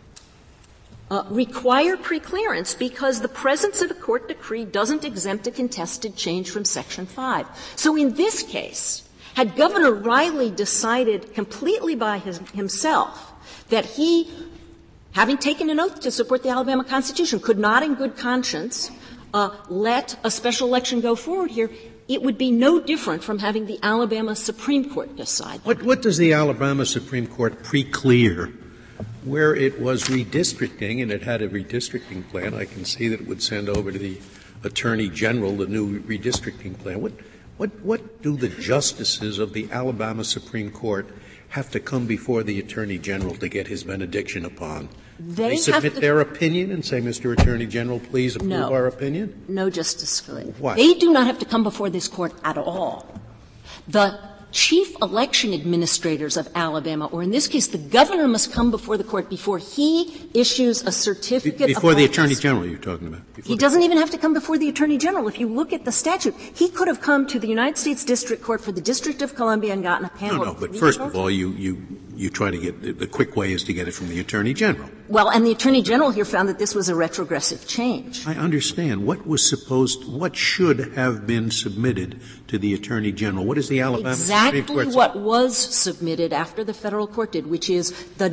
require preclearance because the presence of a court decree doesn't exempt a contested change from Section 5. So in this case, had Governor Riley decided completely by himself that he, having taken an oath to support the Alabama Constitution, could not in good conscience let a special election go forward here, it would be no different from having the Alabama Supreme Court decide that. What does the Alabama Supreme Court pre-clear where it was redistricting, and it had a redistricting plan? I can see that it would send over to the Attorney General the new redistricting plan. What do the justices of the Alabama Supreme Court have to come before the Attorney General to get his benediction upon? They submit their opinion and say, Mr. Attorney General, please approve our opinion? No, Justice Scalia. What? They do not have to come before this Court at all. The chief election administrators of Alabama, or in this case the governor, must come before the Court before he issues a certificate before the Attorney General you're talking about. He doesn't even have to come before the Attorney General. If you look at the statute, he could have come to the United States District Court for the District of Columbia and gotten a panel. No, but first of all, you try to get — the quick way is to get it from the Attorney General. Well, and the Attorney General here found that this was a retrogressive change. I understand. What should have been submitted to the Attorney General? What is the Alabama Supreme Court? Exactly what was submitted after the federal court did, which is the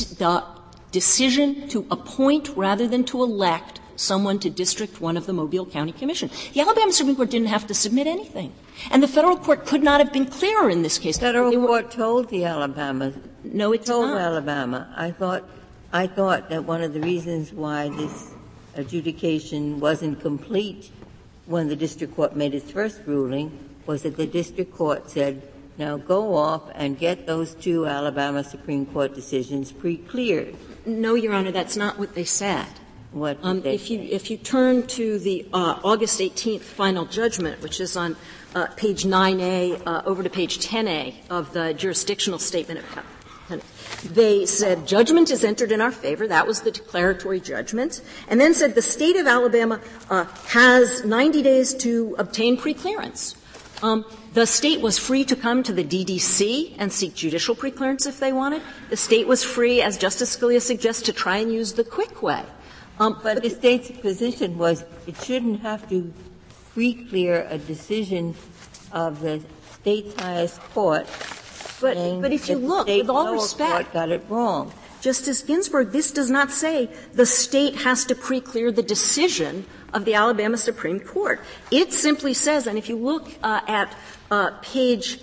decision to appoint rather than to elect someone to District 1 of the Mobile County Commission. The Alabama Supreme Court didn't have to submit anything. And the federal court could not have been clearer in this case. The federal court told the Alabama. No, it told did not. Alabama. I thought that one of the reasons why this adjudication wasn't complete when the district court made its first ruling was that the district court said, now go off and get those two Alabama Supreme Court decisions pre-cleared. No, Your Honor, that's not what they said. What did they say? If you turn to the August 18th final judgment, which is on page 9A over to page 10A of the jurisdictional statement of they said judgment is entered in our favor. That was the declaratory judgment. And then said the state of Alabama has 90 days to obtain preclearance. The state was free to come to the DDC and seek judicial preclearance if they wanted. The state was free, as Justice Scalia suggests, to try and use the quick way. But the state's position was it shouldn't have to pre-clear a decision of the state's highest court. But if you look, with all respect, got it wrong. Justice Ginsburg, this does not say the state has to pre-clear the decision of the Alabama Supreme Court. It simply says, and if you look at page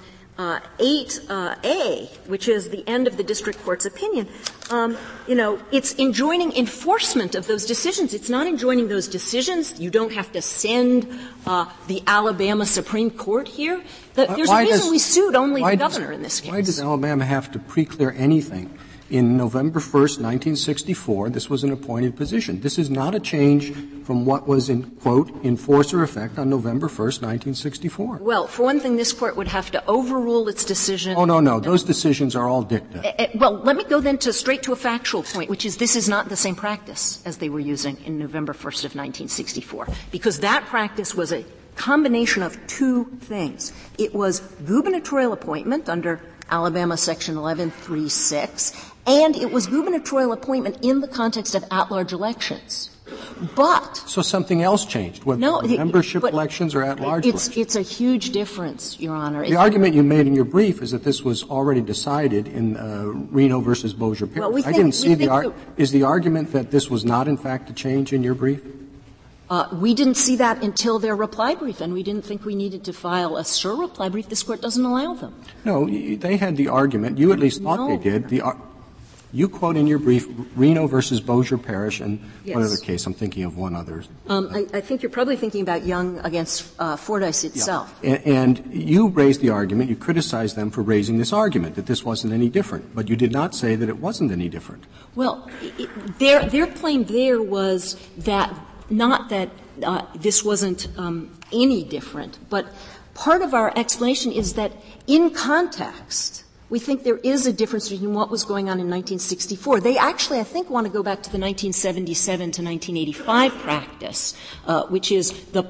8A, which is the end of the district court's opinion, it's enjoining enforcement of those decisions. It's not enjoining those decisions. You don't have to send the Alabama Supreme Court here. There's a reason we sued only the governor in this case. Why does Alabama have to pre-clear anything? In November 1st, 1964, this was an appointed position. This is not a change from what was in, quote, in force or effect on November 1st, 1964. Well, for one thing, this Court would have to overrule its decision. Oh, no. Those decisions are all dicta. Well, let me go then straight to a factual point, which is this is not the same practice as they were using in November 1st of 1964, because that practice was a combination of two things. It was gubernatorial appointment under Alabama Section 1136, and it was gubernatorial appointment in the context of at-large elections. But so something else changed, whether membership elections or at-large elections. It's a huge difference, Your Honor. The argument you made in your brief is that this was already decided in Reno versus Bossier Parish. Well, I didn't see is the argument that this was not, in fact, a change in your brief? We didn't see that until their reply brief, and we didn't think we needed to file a reply brief. This Court doesn't allow them. No, they had the argument. You at least thought they did. You quote in your brief Reno versus Bossier Parish and one other case. I'm thinking of one other. I think you're probably thinking about Young against Fordyce itself. Yeah. And you raised the argument, you criticized them for raising this argument, that this wasn't any different. But you did not say that it wasn't any different. Well, their claim there was that not that this wasn't any different, but part of our explanation is that in context, we think there is a difference between what was going on in 1964. They actually, I think, want to go back to the 1977 to 1985 practice, which is the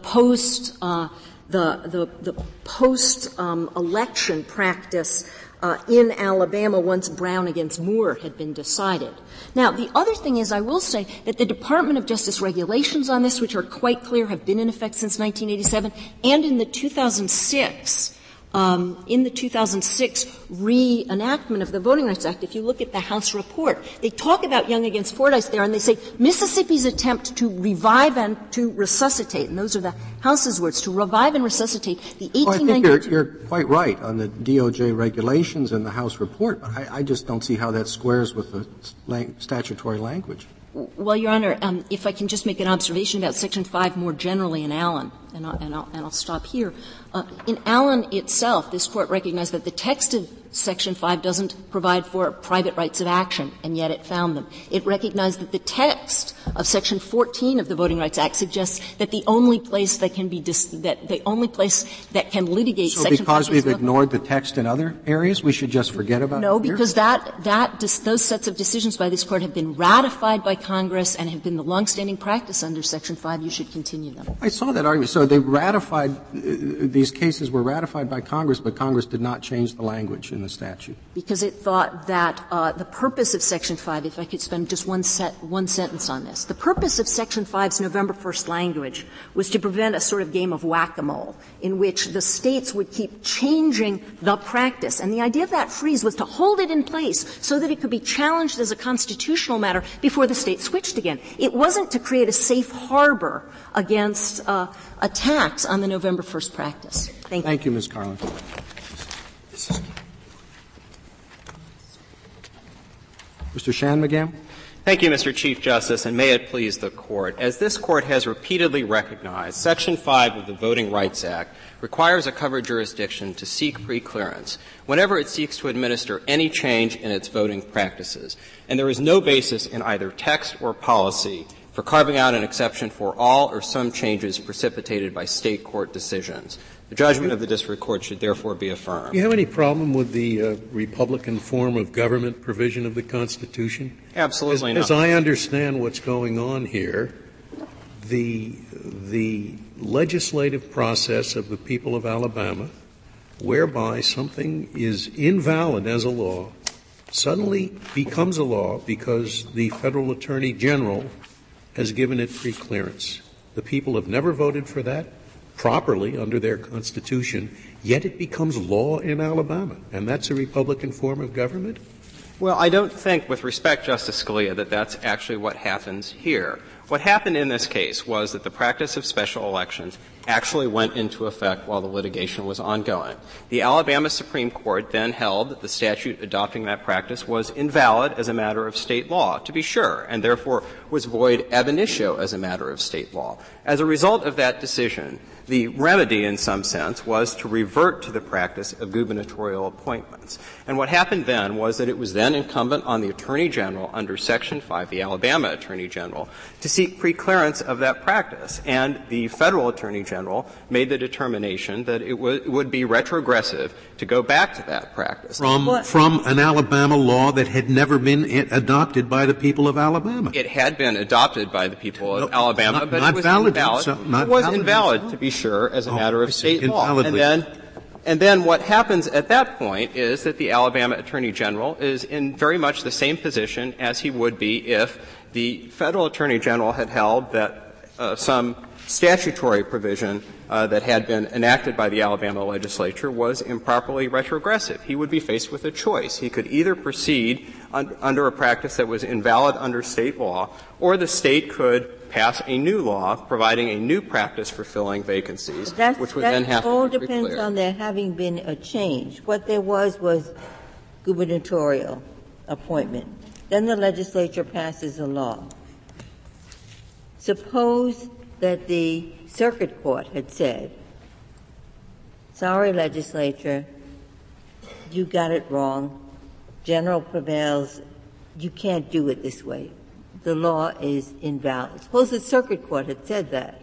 post-election practice in Alabama once Brown against Moore had been decided. Now, the other thing is, I will say that the Department of Justice regulations on this, which are quite clear, have been in effect since 1987, and in the 2006 reenactment of the Voting Rights Act, if you look at the House report, they talk about Young against Fordyce there, and they say Mississippi's attempt to revive and to resuscitate, and those are the House's words, to revive and resuscitate the 1892. I think you're quite right on the DOJ regulations and the House report, but I just don't see how that squares with the statutory language. Well, Your Honor, if I can just make an observation about Section 5 more generally in Allen, and I'll stop here. In Allen itself, this Court recognized that the text of Section 5 doesn't provide for private rights of action, and yet it found them. It recognized that the text of Section 14 of the Voting Rights Act suggests that the only place that can be the only place that can litigate Section 5 because we've ignored the text in other areas, we should just forget about it? No, because those sets of decisions by this Court have been ratified by Congress and have been the longstanding practice under Section 5. You should continue them. I saw that argument. So they ratified these cases were ratified by Congress, but Congress did not change the language in the statute. Because it thought that the purpose of Section 5, if I could spend just one sentence on this, the purpose of Section 5's November 1st language was to prevent a sort of game of whack-a-mole in which the states would keep changing the practice. And the idea of that freeze was to hold it in place so that it could be challenged as a constitutional matter before the state switched again. It wasn't to create a safe harbor against attacks on the November 1st practice. Thank you. Thank you, Ms. Carlin. Mr. Shanmugam. Thank you, Mr. Chief Justice, and may it please the Court. As this Court has repeatedly recognized, Section 5 of the Voting Rights Act requires a covered jurisdiction to seek preclearance whenever it seeks to administer any change in its voting practices. And there is no basis in either text or policy for carving out an exception for all or some changes precipitated by state court decisions. The judgment of the district court should therefore be affirmed. Do you have any problem with the Republican form of government provision of the Constitution? Absolutely not. As I understand what's going on here, the legislative process of the people of Alabama whereby something is invalid as a law suddenly becomes a law because the Federal Attorney General has given it preclearance. The people have never voted for that properly under their Constitution, yet it becomes law in Alabama. And that's a Republican form of government? Well, I don't think, with respect, Justice Scalia, that that's actually what happens here. What happened in this case was that the practice of special elections actually went into effect while the litigation was ongoing. The Alabama Supreme Court then held that the statute adopting that practice was invalid as a matter of state law, to be sure, and therefore was void ab initio as a matter of state law. As a result of that decision, the remedy, in some sense, was to revert to the practice of gubernatorial appointments. And what happened then was that it was then incumbent on the Attorney General under Section 5, the Alabama Attorney General, to seek preclearance of that practice. And the Federal Attorney General made the determination that it would be retrogressive to go back to that practice. From an Alabama law that had never been adopted by the people of Alabama. It had been adopted by the people of Alabama, but it was invalid. It was invalid, to be sure, as a matter of state law. And then what happens at that point is that the Alabama Attorney General is in very much the same position as he would be if the Federal Attorney General had held that some statutory provision that had been enacted by the Alabama legislature was improperly retrogressive. He would be faced with a choice. He could either proceed under a practice that was invalid under state law, or the state could pass a new law providing a new practice for filling vacancies, which would then have to be all depends on there having been a change. What there was gubernatorial appointment. Then the legislature passes a law. Suppose that the circuit court had said, sorry, legislature, you got it wrong. General prevails. You can't do it this way. The law is invalid. Suppose the circuit court had said that.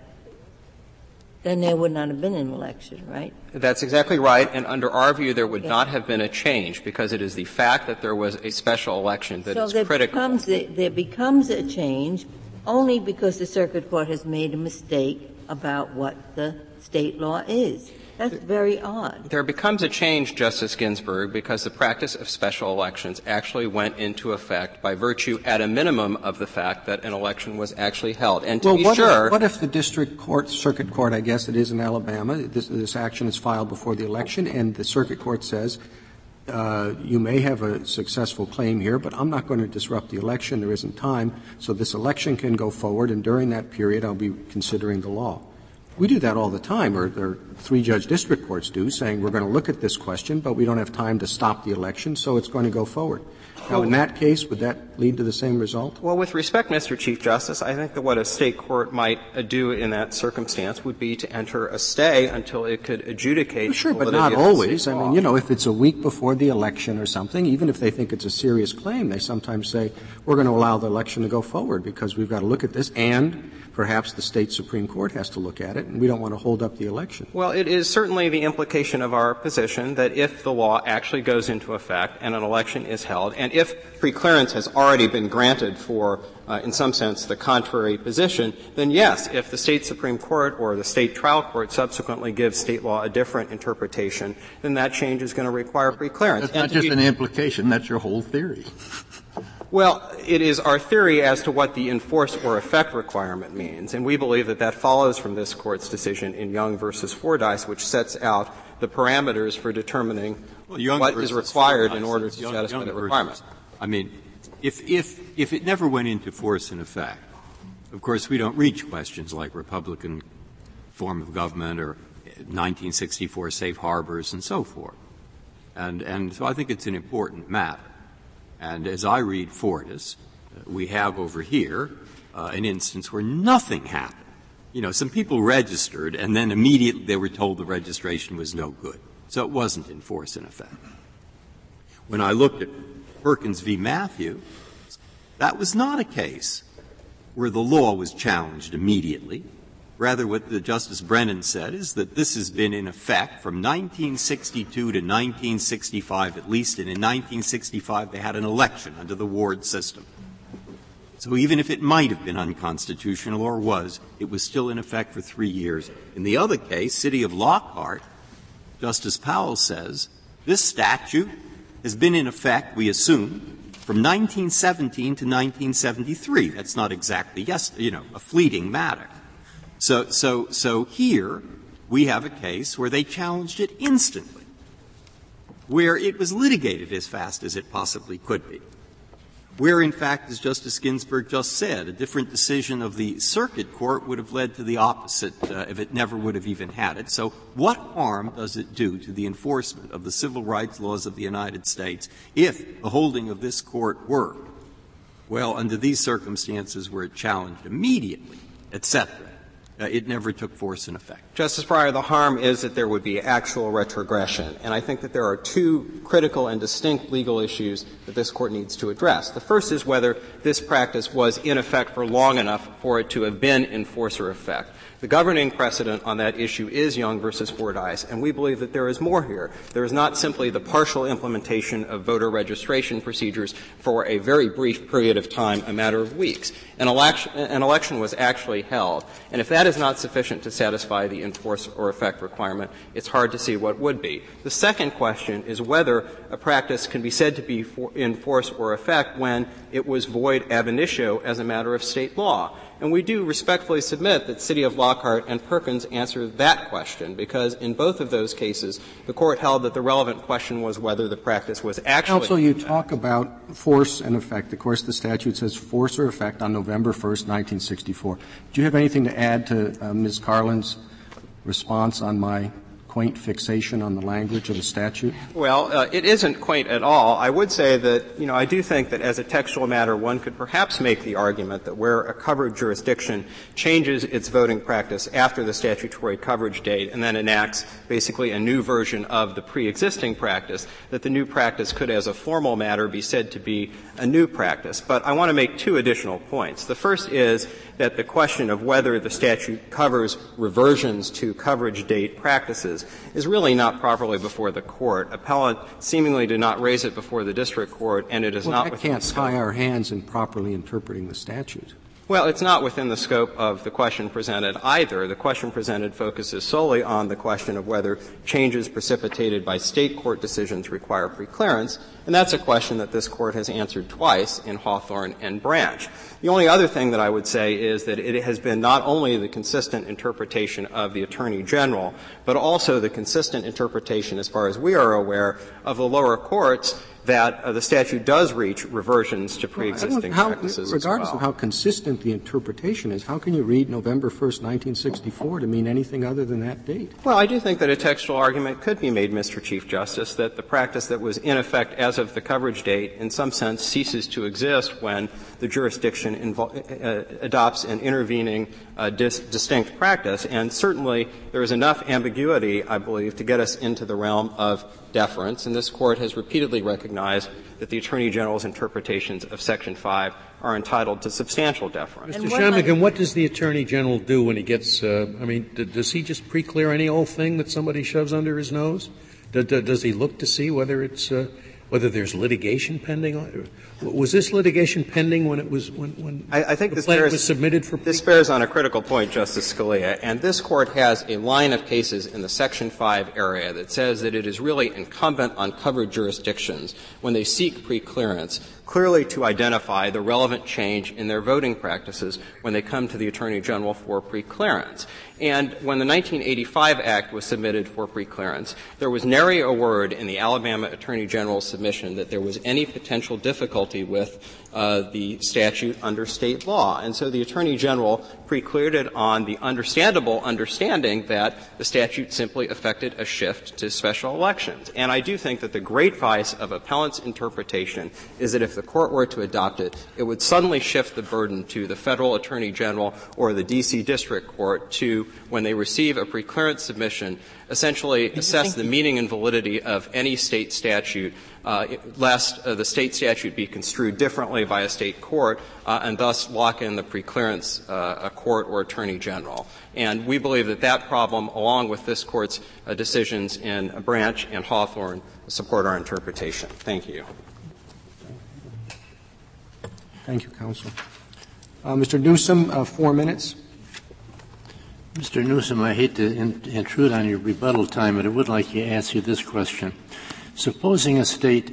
Then there would not have been an election, right? That's exactly right. And under our view, there would not have been a change because it is the fact that there was a special election that is critical. There becomes a change only because the circuit court has made a mistake about what the state law is. That's very odd. There becomes a change, Justice Ginsburg, because the practice of special elections actually went into effect by virtue, at a minimum, of the fact that an election was actually held. And to be sure, what if the district court, circuit court, I guess it is in Alabama, this action is filed before the election, and the circuit court says, you may have a successful claim here, but I'm not going to disrupt the election. There isn't time. So this election can go forward, and during that period I'll be considering the law. We do that all the time, or 3-judge district courts do, saying we're going to look at this question, but we don't have time to stop the election, so it's going to go forward. Now, in that case, would that lead to the same result? Well, with respect, Mr. Chief Justice, I think that what a state court might do in that circumstance would be to enter a stay until it could adjudicate. Sure, but not always. I mean, if it's a week before the election or something, even if they think it's a serious claim, they sometimes say, we're going to allow the election to go forward because we've got to look at this, and perhaps the state Supreme Court has to look at it, and we don't want to hold up the election. Well, it is certainly the implication of our position that if the law actually goes into effect and an election is held, and if preclearance has already been granted for, in some sense, the contrary position, then yes, if the state Supreme Court or the state trial court subsequently gives state law a different interpretation, then that change is going to require preclearance. That's not just an implication, that's your whole theory. Well, it is our theory as to what the enforce or effect requirement means, and we believe that that follows from this Court's decision in Young versus Fordyce, which sets out the parameters for determining what is required in order to satisfy the requirement. I mean, if it never went into force and effect, of course we don't reach questions like Republican form of government or 1964 safe harbors and so forth. And so I think it's an important matter. And as I read Fordyce, we have over here an instance where nothing happened. Some people registered, and then immediately they were told the registration was no good. So it wasn't in force and effect. When I looked at Perkins v. Matthew, that was not a case where the law was challenged immediately. Rather, what Justice Brennan said is that this has been in effect from 1962 to 1965 at least, and in 1965 they had an election under the Ward system. So even if it might have been unconstitutional or was, it was still in effect for 3 years. In the other case, City of Lockhart, Justice Powell says, this statute has been in effect, we assume, from 1917 to 1973. That's not exactly, a fleeting matter. So here we have a case where they challenged it instantly, where it was litigated as fast as it possibly could be, where, in fact, as Justice Ginsburg just said, a different decision of the circuit court would have led to the opposite if it never would have even had it. So what harm does it do to the enforcement of the civil rights laws of the United States if the holding of this court were, well, under these circumstances where it challenged immediately, et cetera, it never took force and effect? Justice Breyer, the harm is that there would be actual retrogression. And I think that there are two critical and distinct legal issues that this Court needs to address. The first is whether this practice was in effect for long enough for it to have been in force or effect. The governing precedent on that issue is Young versus Fordyce, and we believe that there is more here. There is not simply the partial implementation of voter registration procedures for a very brief period of time, a matter of weeks. An election was actually held, and if that is not sufficient to satisfy the in force or effect requirement, it's hard to see what would be. The second question is whether a practice can be said to be in force or effect when it was void ab initio as a matter of state law. And we do respectfully submit that City of Lockhart and Perkins answer that question, because in both of those cases, the Court held that the relevant question was whether the practice was actually. Counsel, you talk about force and effect. Of course, the statute says force or effect on November 1st, 1964. Do you have anything to add to Ms. Carlin's response on my quaint fixation on the language of the statute? Well, it isn't quaint at all. I would say that, I do think that as a textual matter, one could perhaps make the argument that where a covered jurisdiction changes its voting practice after the statutory coverage date and then enacts basically a new version of the pre-existing practice, that the new practice could, as a formal matter, be said to be a new practice. But I want to make two additional points. The first is that the question of whether the statute covers reversions to coverage date practices is really not properly before the Court. Appellant seemingly did not raise it before the district court, and it is not within the scope. Well, that can't tie our hands in properly interpreting the statute. Well, it's not within the scope of the question presented either. The question presented focuses solely on the question of whether changes precipitated by state court decisions require preclearance, and that's a question that this Court has answered twice in Hawthorne and Branch. The only other thing that I would say is that it has been not only the consistent interpretation of the Attorney General, but also the consistent interpretation, as far as we are aware, of the lower courts that the statute does reach reversions to pre-existing practices regardless as well. of how consistent the interpretation is, how can you read November 1st, 1964 to mean anything other than that date? Well, I do think that a textual argument could be made, Mr. Chief Justice, that the practice that was in effect as of the coverage date in some sense ceases to exist when the jurisdiction adopts an intervening distinct practice. And certainly there is enough ambiguity, I believe, to get us into the realm of deference. And this Court has repeatedly recognized that the Attorney General's interpretations of Section 5 are entitled to substantial deference. Mr. Shanmugam, what does the Attorney General do when he gets does he just pre-clear any old thing that somebody shoves under his nose? Does he look to see whether it's whether there's litigation pending? Was this litigation pending when it was when I think the plan was submitted for? This bears on a critical point, Justice Scalia, and this Court has a line of cases in the Section 5 area that says that it is really incumbent on covered jurisdictions when they seek preclearance clearly to identify the relevant change in their voting practices when they come to the Attorney General for preclearance. And when the 1985 Act was submitted for preclearance, there was nary a word in the Alabama Attorney General's submission that there was any potential difficulty with the statute under state law. And so the Attorney General precleared it on the understandable understanding that the statute simply affected a shift to special elections. And I do think that the great vice of appellant's interpretation is that if the Court were to adopt it, it would suddenly shift the burden to the Federal Attorney General or the D.C. District Court to, when they receive a preclearance submission, essentially assess the meaning and validity of any state statute, lest the state statute be construed differently by a state court, and thus lock in the preclearance court or Attorney General. And we believe that that problem, along with this Court's decisions in Branch and Hawthorne, support our interpretation. Thank you. Thank you, counsel. Mr. Newsom, 4 minutes. Mr. Newsom, I hate to intrude on your rebuttal time, but I would like to ask you this question. Supposing a state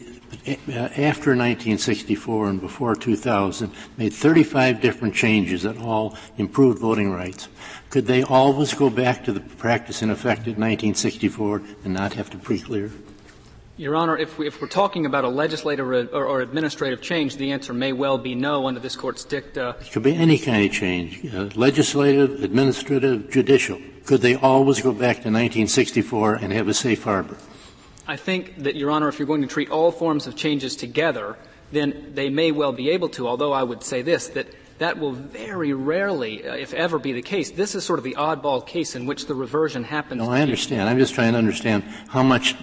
after 1964 and before 2000 made 35 different changes that all improved voting rights, could they always go back to the practice in effect in 1964 and not have to pre-clear? Your Honor, if we're talking about a legislative or administrative change, the answer may well be no under this Court's dicta. It could be any kind of change, legislative, administrative, judicial. Could they always go back to 1964 and have a safe harbor? I think that, Your Honor, if you're going to treat all forms of changes together, then they may well be able to, although I would say this, that will very rarely, if ever, be the case. This is sort of the oddball case in which the reversion happens. No, I understand. I'm just trying to understand how much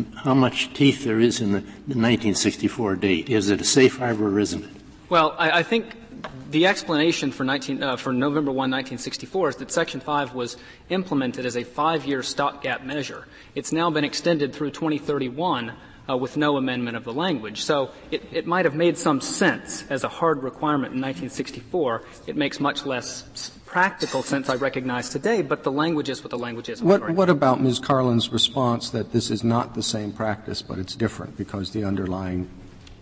teeth there is in the 1964 date. Is it a safe harbor or isn't it? Well, I think the explanation for November 1, 1964 is that Section 5 was implemented as a 5-year stopgap measure. It's now been extended through 2031 with no amendment of the language. So it might have made some sense as a hard requirement in 1964. It makes much less practical sense, I recognize, today, but the language is what the language is. What about Ms. Carlin's response that this is not the same practice, but it's different because the underlying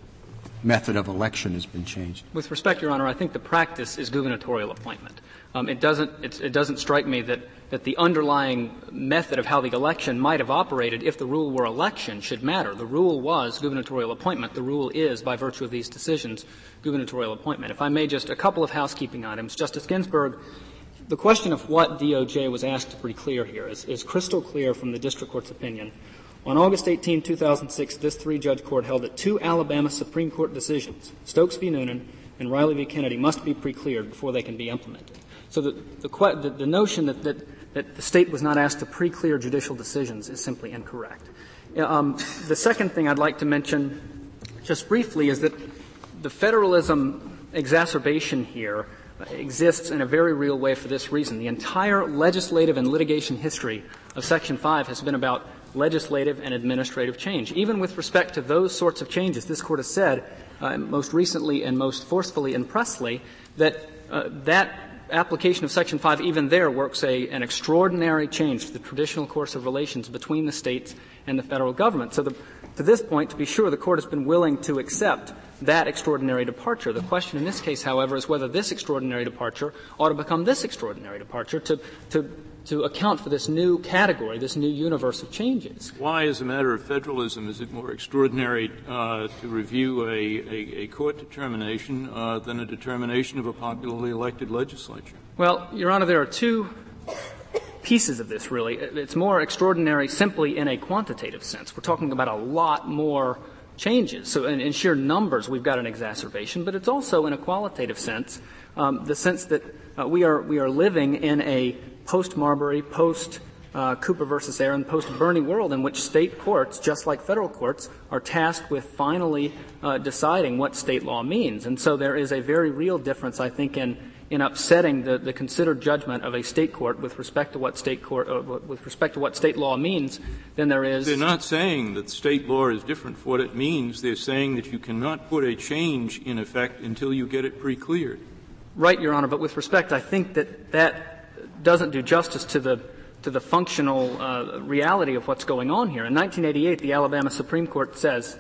method of election has been changed? With respect, Your Honor, I think the practice is gubernatorial appointment. It doesn't strike me that the underlying method of how the election might have operated if the rule were election should matter. The rule was gubernatorial appointment. The rule is, by virtue of these decisions, gubernatorial appointment. If I may, just a couple of housekeeping items. Justice Ginsburg, the question of what DOJ was asked to pre-clear here is crystal clear from the district court's opinion. On August 18, 2006, this three-judge court held that 2 Alabama Supreme Court decisions, Stokes v. Noonan and Riley v. Kennedy, must be pre-cleared before they can be implemented. So the notion that the state was not asked to pre-clear judicial decisions is simply incorrect. The second thing I'd like to mention just briefly is that the federalism exacerbation here exists in a very real way for this reason. The entire legislative and litigation history of Section 5 has been about legislative and administrative change. Even with respect to those sorts of changes, this Court has said, most recently and most forcefully in Presley, that that application of Section 5 even there works an extraordinary change to the traditional course of relations between the states and the federal government. So to this point, to be sure, the Court has been willing to accept that extraordinary departure. The question in this case, however, is whether this extraordinary departure ought to become this extraordinary departure to account for this new category, this new universe of changes. Why, as a matter of federalism, is it more extraordinary to review a court determination than a determination of a popularly elected legislature? Well, Your Honor, there are two pieces of this, really. It's more extraordinary simply in a quantitative sense. We're talking about a lot more changes. So in sheer numbers, we've got an exacerbation, but it's also in a qualitative sense, the sense that we are living in a post-Marbury, post-Cooper versus Aaron, post-Bernie world in which state courts, just like federal courts, are tasked with finally deciding what state law means. And so there is a very real difference, I think, in upsetting the considered judgment of a state court with respect to what state law means than there is. They're not saying that state law is different for what it means. They're saying that you cannot put a change in effect until you get it pre-cleared. Right, Your Honor, but with respect, I think that doesn't do justice to the functional reality of what's going on here. In 1988, the Alabama Supreme Court says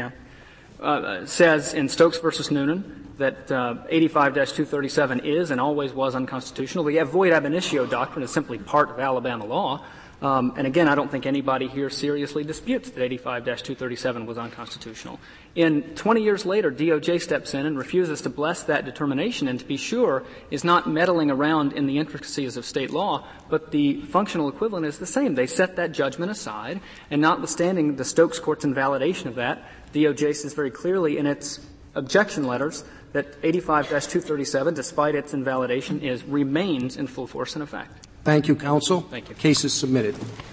in Stokes versus Noonan that 85-237 is and always was unconstitutional. The void ab initio doctrine is simply part of Alabama law. And again, I don't think anybody here seriously disputes that 85-237 was unconstitutional. 20 years later, DOJ steps in and refuses to bless that determination, and to be sure is not meddling around in the intricacies of state law, but the functional equivalent is the same. They set that judgment aside, and notwithstanding the Stokes Court's invalidation of that, DOJ says very clearly in its objection letters that 85-237, despite its invalidation, remains in full force and effect. Thank you, counsel. Thank you. Case is submitted.